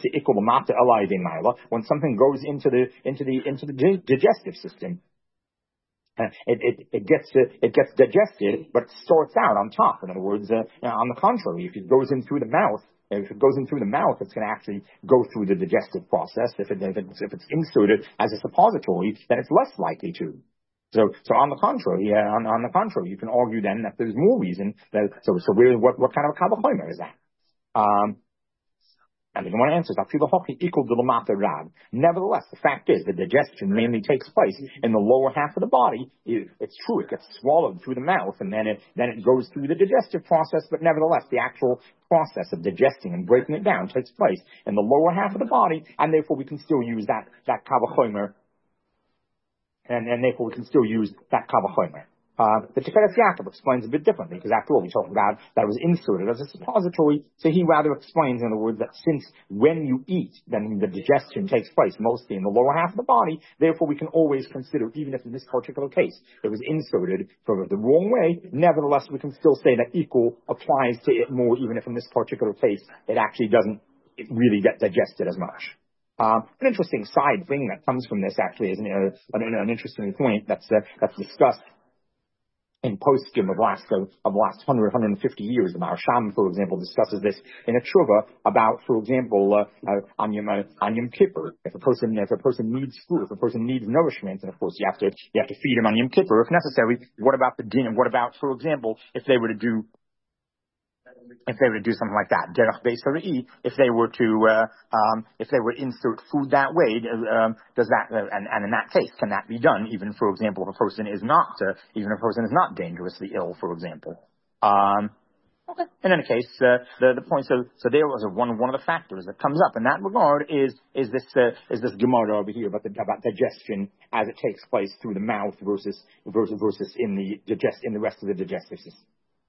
When something goes into the into the into the digestive system, uh, it, it it gets uh, it gets digested, but it starts out on top. In other words, uh, on the contrary, if it goes in through the mouth, if it goes in through the mouth, it's going to actually go through the digestive process. If it if it's, if it's inserted as a suppository, then it's less likely to. So, so on the contrary, yeah, on, on the contrary, you can argue then that there's more reason that, so, so where, what, what kind of a kavachomer is that? Um, and the Gemara answers, equal to the Lamata Rab. Nevertheless, the fact is the digestion mainly takes place in the lower half of the body. It, it's true, it gets swallowed through the mouth and then it, then it goes through the digestive process, but nevertheless, the actual process of digesting and breaking it down takes place in the lower half of the body, and therefore we can still use that, that kavachomer. And, and therefore we can still use that kavachomer. Uh, the Tiferes Yaakov explains a bit differently, because after all we talked about that it was inserted as a suppository, so he rather explains, in other words, that since when you eat, then the digestion takes place mostly in the lower half of the body, therefore we can always consider, even if in this particular case it was inserted from the wrong way, nevertheless we can still say that equal applies to it more, even if in this particular case it actually doesn't it really get digested as much. Um, an interesting side thing that comes from this actually is an, uh, an, an interesting point that's uh, that's discussed in postscript of last uh, of the last one hundred, one hundred fifty years. The Maharsham, for example, discusses this in a tshuva about, for example, uh, uh, on Yom uh, on Yom Kippur. If a person if a person needs food, if a person needs nourishment, and of course you have to you have to feed him on Yom Kippur if necessary. What about the din? What about, for example, if they were to do If they were to do something like that, derech beis hare'i, if they were to, uh, um, if they were to insert food that way, um, does that, uh, and, and in that case, can that be done? Even, for example, if a person is not, uh, even if a person is not dangerously ill, for example. Um, okay. In any case, uh, the the point, so so there was a, one one of the factors that comes up in that regard is is this uh, is this Gemara over here about the about digestion as it takes place through the mouth versus versus versus in the digest in the rest of the digestive system.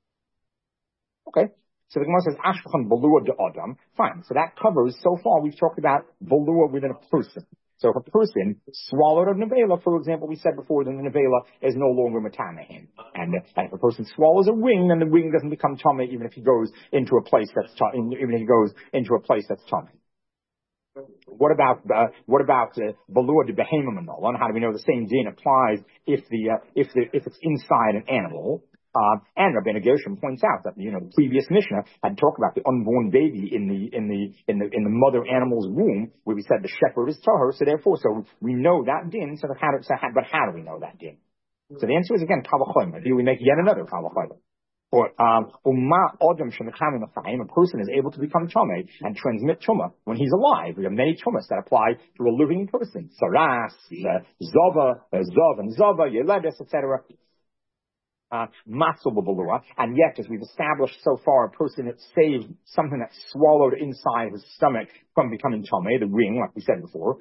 Okay. So the Gemara says, Ashkhan Balua de Adam. Fine. So that covers, so far we've talked about Balua within a person. So if a person swallowed a nevela, for example, we said before that the nevela is no longer matamahin. And, uh, and if a person swallows a wing, then the wing doesn't become tummy even if he goes into a place that's tummy, even if he goes into a place that's tummy. What about, uh, what about, uh, Balua de Behema Manola? And how do we know the same din applies if the, uh, if the, if it's inside an animal? Um, and Rabbeinu Gershom points out that, you know, the previous Mishnah had talked about the unborn baby in the, in the, in the, in the mother animal's womb, where we said the shepherd is tahor, so therefore, so we know that din, so how do, so how, but how do we know that din? So the answer is again, kavachomer. Here we make yet another kavachomer. Or, um, Uma Odom Shemacham Machayim, a person is able to become Tomei and transmit Tumah when he's alive. We have many Tumahs that apply to a living person. Saras, uh, Zova, uh, Zov and Zova, Yeledes, et cetera. Uh, and yet, as we've established so far, a person that saved something that's swallowed inside his stomach from becoming Tomei, the ring, like we said before,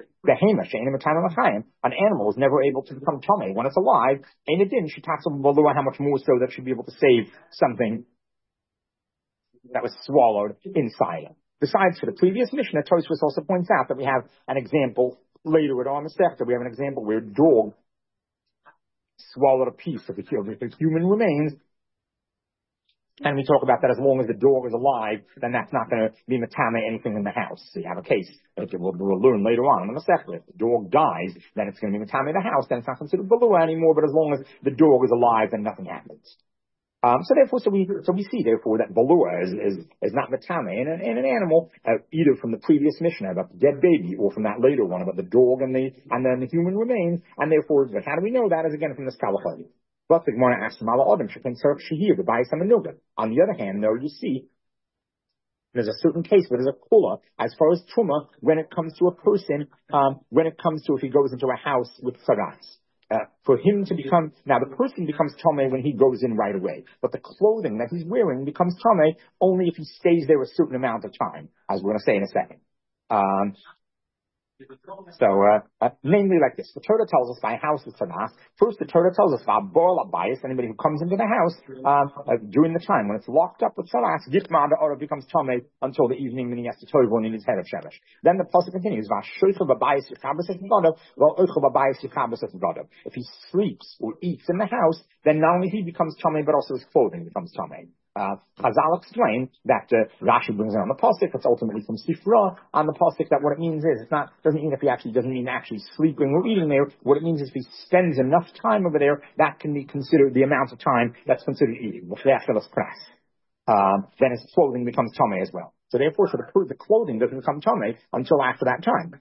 an animal is never able to become Tomei when it's alive, and it didn't, how much more so that should be able to save something that was swallowed inside it. Besides, for the previous Mishnah, Tosfos also points out that we have an example later with our Masechta. We have an example where a dog swallowed a piece of the, of the human remains, and we talk about that as long as the dog is alive, then that's not going to be matame anything in the house. So you have a case that we'll, we'll learn later on in the Masechta. If the dog dies, then it's going to be matame the house, then it's not considered balua anymore, but as long as the dog is alive, then nothing happens. Um, so therefore, so we, so we see therefore that balua is, is, is not matame in an, in an animal, uh, either from the previous Mishnah about the dead baby or from that later one about the dog and the, and then the human remains, and therefore, but how do we know that is again from this kalachah. But the Gemara asks, Mala Adam, Shekin Sarach Shehir, the Bayis HaMenuga. On the other hand, though, you see, there's a certain case where there's a kula, as far as Truma, when it comes to a person, um, when it comes to if he goes into a house with saras. Uh, for him to become, now the person becomes Tomei when he goes in right away, but the clothing that he's wearing becomes Tomei only if he stays there a certain amount of time, as we're going to say in a second. Um, So, uh, uh, namely like this. The Torah tells us by house is Tanakh. First, the Torah tells us about Bor Labayis, anybody who comes into the house, um, uh, during the time when it's locked up with Salas, Gitma the Ora becomes Tomei until the evening when he has to Torah in his head of Shemesh. Then the pasuk continues, Vashoicha Babayis Yichabas et Vadav, Va'oicha Babayis Yichabas et Vadav. If he sleeps or eats in the house, then not only he becomes Tomei, but also his clothing becomes Tomei. Uh, Chazal explained that uh, Rashi brings it on the pasuk. It's ultimately from Sifra on the pasuk that what it means is it's not doesn't mean if he actually doesn't mean actually sleeping or eating there. What it means is if he spends enough time over there, that can be considered the amount of time that's considered eating. Um, then his clothing becomes tomei as well. So therefore, so the, the clothing doesn't become tomei until after that time.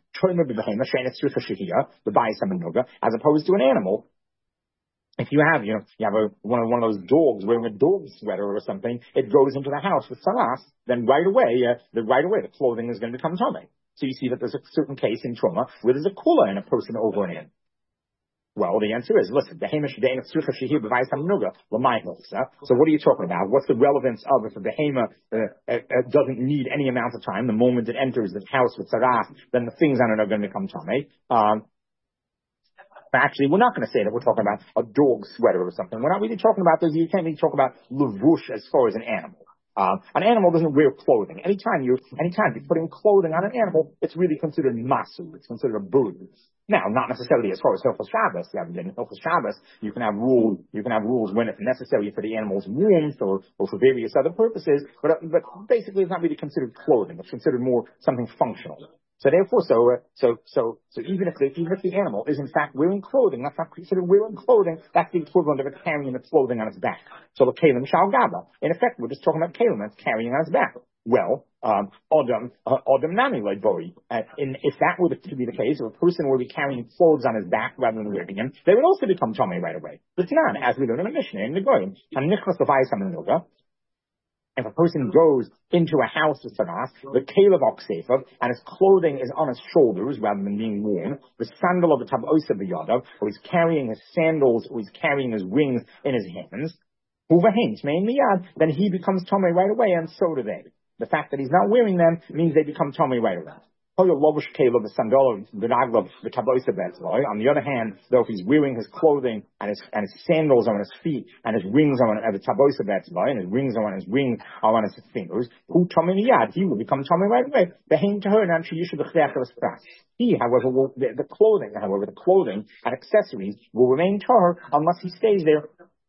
The Bayis HaMenuga, as opposed to an animal. If you have, you know, you have a, one of one of those dogs wearing a dog sweater or something, it goes into the house with salas, then right away, uh, the right away the clothing is going to become tomei. So you see that there's a certain case in Truma where there's a kula in a person over and in. Well, the answer is, listen, the Hamish Day of Tzrucha Shehir B'Vayis HaMenuga L'Maychos. So what are you talking about? What's the relevance of if the behema uh, uh, uh, doesn't need any amount of time? The moment it enters the house with saras, then the things on it are going to become tomei. Um, Actually, we're not going to say that we're talking about a dog sweater or something. We're not really talking about this. You can't really talk about levush as far as an animal. Um, an animal doesn't wear clothing. Anytime you, anytime you're putting clothing on an animal, it's really considered masu. It's considered a burden. Now, not necessarily as far as Hilchos Shabbos. You have in Hilchos Shabbos, you can have rules. You can have rules when it's necessary for the animal's warmth or, or for various other purposes. But, but basically, it's not really considered clothing. It's considered more something functional. So therefore, so, uh, so, so, so even if the, even if the animal is in fact wearing clothing, that's not considered wearing clothing, that's the equivalent of it carrying the clothing on its back. So the kalim shal gaba. In effect, we're just talking about kalim that's carrying on its back. Well, um, Odom, uh, Odom nami like bori. Uh, in, if that were to be the case, if a person were to be carrying clothes on his back rather than wearing them, they would also become tomei right away. But not, as we learn in the Mishnah, in the Goyim, Hanichnas B'Vayis HaMenuga. If a person goes into a house with saras, the kalev oxefav, and his clothing is on his shoulders rather than being worn, the sandal of the taboisa b'yadav, or he's carrying his sandals, or he's carrying his rings in his hands, uvahinch mein miyad, then he becomes tomei right away, and so do they. The fact that he's not wearing them means they become tomei right away. On the other hand, though, if he's wearing his clothing and his, and his sandals are on his feet and his rings are on the taboisa betzvah and his rings are on his rings are on his fingers, who tomei miyad, he will become tomei right away. He, however, will, the, the clothing, however, the clothing and accessories will remain tahor unless he stays there.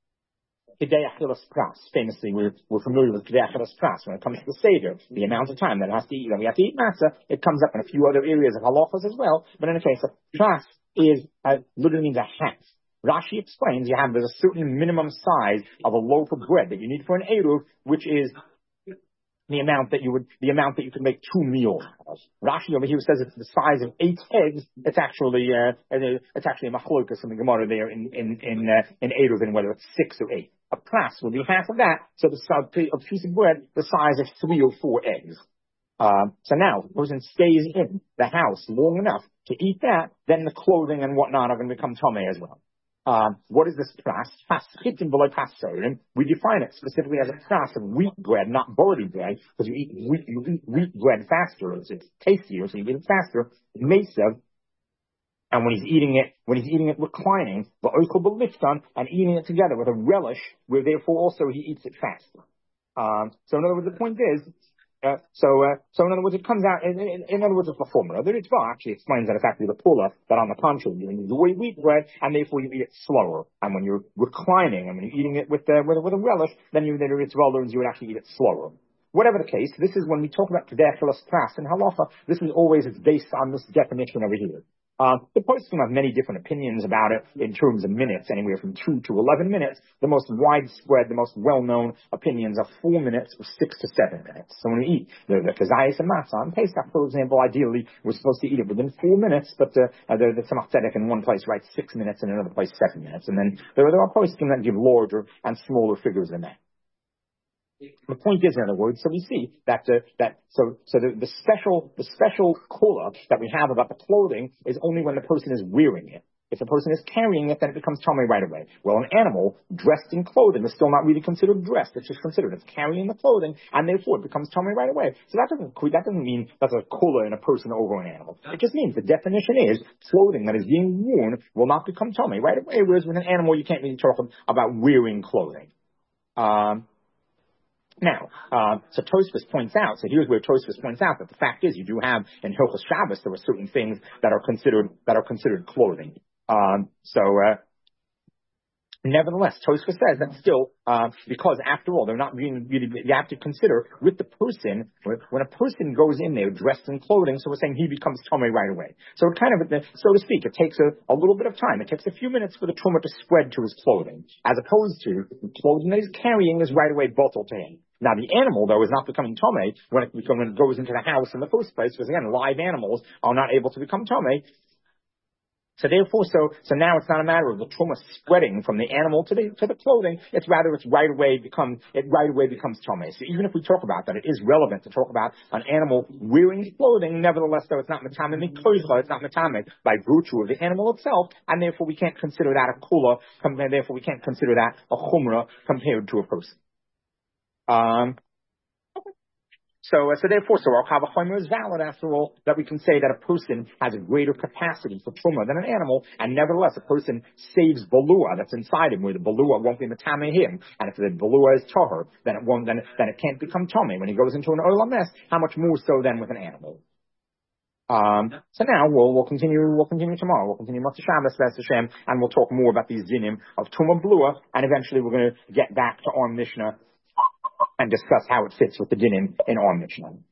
Famously, we're, we're familiar with Kedei Achilas Pras. When it comes to the Seder, the amount of time that it has to eat, that we have to eat matzah, it comes up in a few other areas of halachas as well. But in any case, a Pras is, uh, literally means a half. Rashi explains you have there's a certain minimum size of a loaf of bread that you need for an eruv, which is the amount that you would, the amount that you could make two meals. Rashi over here says it's the size of eight eggs. It's actually, uh, it's actually a machlokas in the Gemara there in, in, in, uh, in eruv, and whether it's six or eight. A pras will be half of that. So the size, a piece of bread, the size of three or four eggs. Um, so now, the person stays in the house long enough to eat that, then the clothing and whatnot are going to become tamei as well. Um, what is this pras? We define it specifically as a pras of wheat bread, not barley bread, because you eat wheat, you eat wheat bread faster, it's, it's tastier, so you eat it faster. Mesa, and when he's eating it, when he's eating it reclining, and eating it together with a relish, where therefore also he eats it faster. Um, so in other words, the point is, Uh, so, uh, so in other words, it comes out, in, in, in other words, it's a formula. The Ritva actually explains that it's actually the pula, that on the contrary, you use the way wheat bread, and therefore you eat it slower. And when you're reclining, and when you're eating it with, uh, with, with a relish, then you, the Ritva learns you would actually eat it slower. Whatever the case, this is when we talk about Kedechelas Pras and Halacha, this is always based on this definition over here. Uh, the postscript have many different opinions about it in terms of minutes, anywhere from two to eleven minutes. The most widespread, the most well-known opinions are four minutes or six to seven minutes. So when we eat the, the kazayas and matzah and Pesach, for example, ideally we're supposed to eat it within four minutes, but uh, the, the Tzemach Tzedek in one place writes six minutes and in another place seven minutes. And then there, there are postscripts that give larger and smaller figures than that. The point is, in other words, so we see that uh, that so so the, the special the special kula that we have about the clothing is only when the person is wearing it. If the person is carrying it, then it becomes tamei right away. Well, an animal dressed in clothing is still not really considered dressed; it's just considered it's carrying the clothing, and therefore it becomes tamei right away. So that doesn't that doesn't mean that's a kula in a person over an animal. It just means the definition is clothing that is being worn will not become tamei right away. Whereas with an animal, you can't really talk about wearing clothing. Um, Now, uh, so Tosfos points out, so here's where Tosfos points out that the fact is you do have in Hilchos Shabbos, there are certain things that are considered, that are considered clothing. Um, so, uh, nevertheless, Tosfos says that still, uh, because after all, they're not really, really, you have to consider with the person, when a person goes in there dressed in clothing, so we're saying he becomes tamei right away. So it kind of, so to speak, it takes a, a little bit of time. It takes a few minutes for the tumah to spread to his clothing, as opposed to the clothing that he's carrying is right away bottled to him. Now, the animal, though, is not becoming tamei when it, when it goes into the house in the first place, because again, live animals are not able to become tamei. So therefore, so so now it's not a matter of the truma spreading from the animal to the to the clothing. It's rather it's right away become it right away becomes tamei. So even if we talk about that, it is relevant to talk about an animal wearing clothing. Nevertheless, though, it's not matame mikoizla, it's not matame by virtue of the animal itself, and therefore we can't consider that a kula. And therefore, we can't consider that a chumrah compared to a person. Um. So, uh, so therefore, so our Kavachomer is valid after all, that we can say that a person has a greater capacity for truma than an animal, and nevertheless, a person saves balua that's inside him, where the balua won't be matame him, and if the balua is tahor, then it won't, then it, then it can't become tamei. When he goes into an olam mess, how much more so than with an animal? Um, so now we'll, we'll continue, we'll continue tomorrow. We'll continue Motzei Shabbos, B'ez Hashem, and we'll talk more about these dinim of Tumah Blua, and eventually we're going to get back to our Mishnah and discuss how it fits with the dinim in our Mishnah.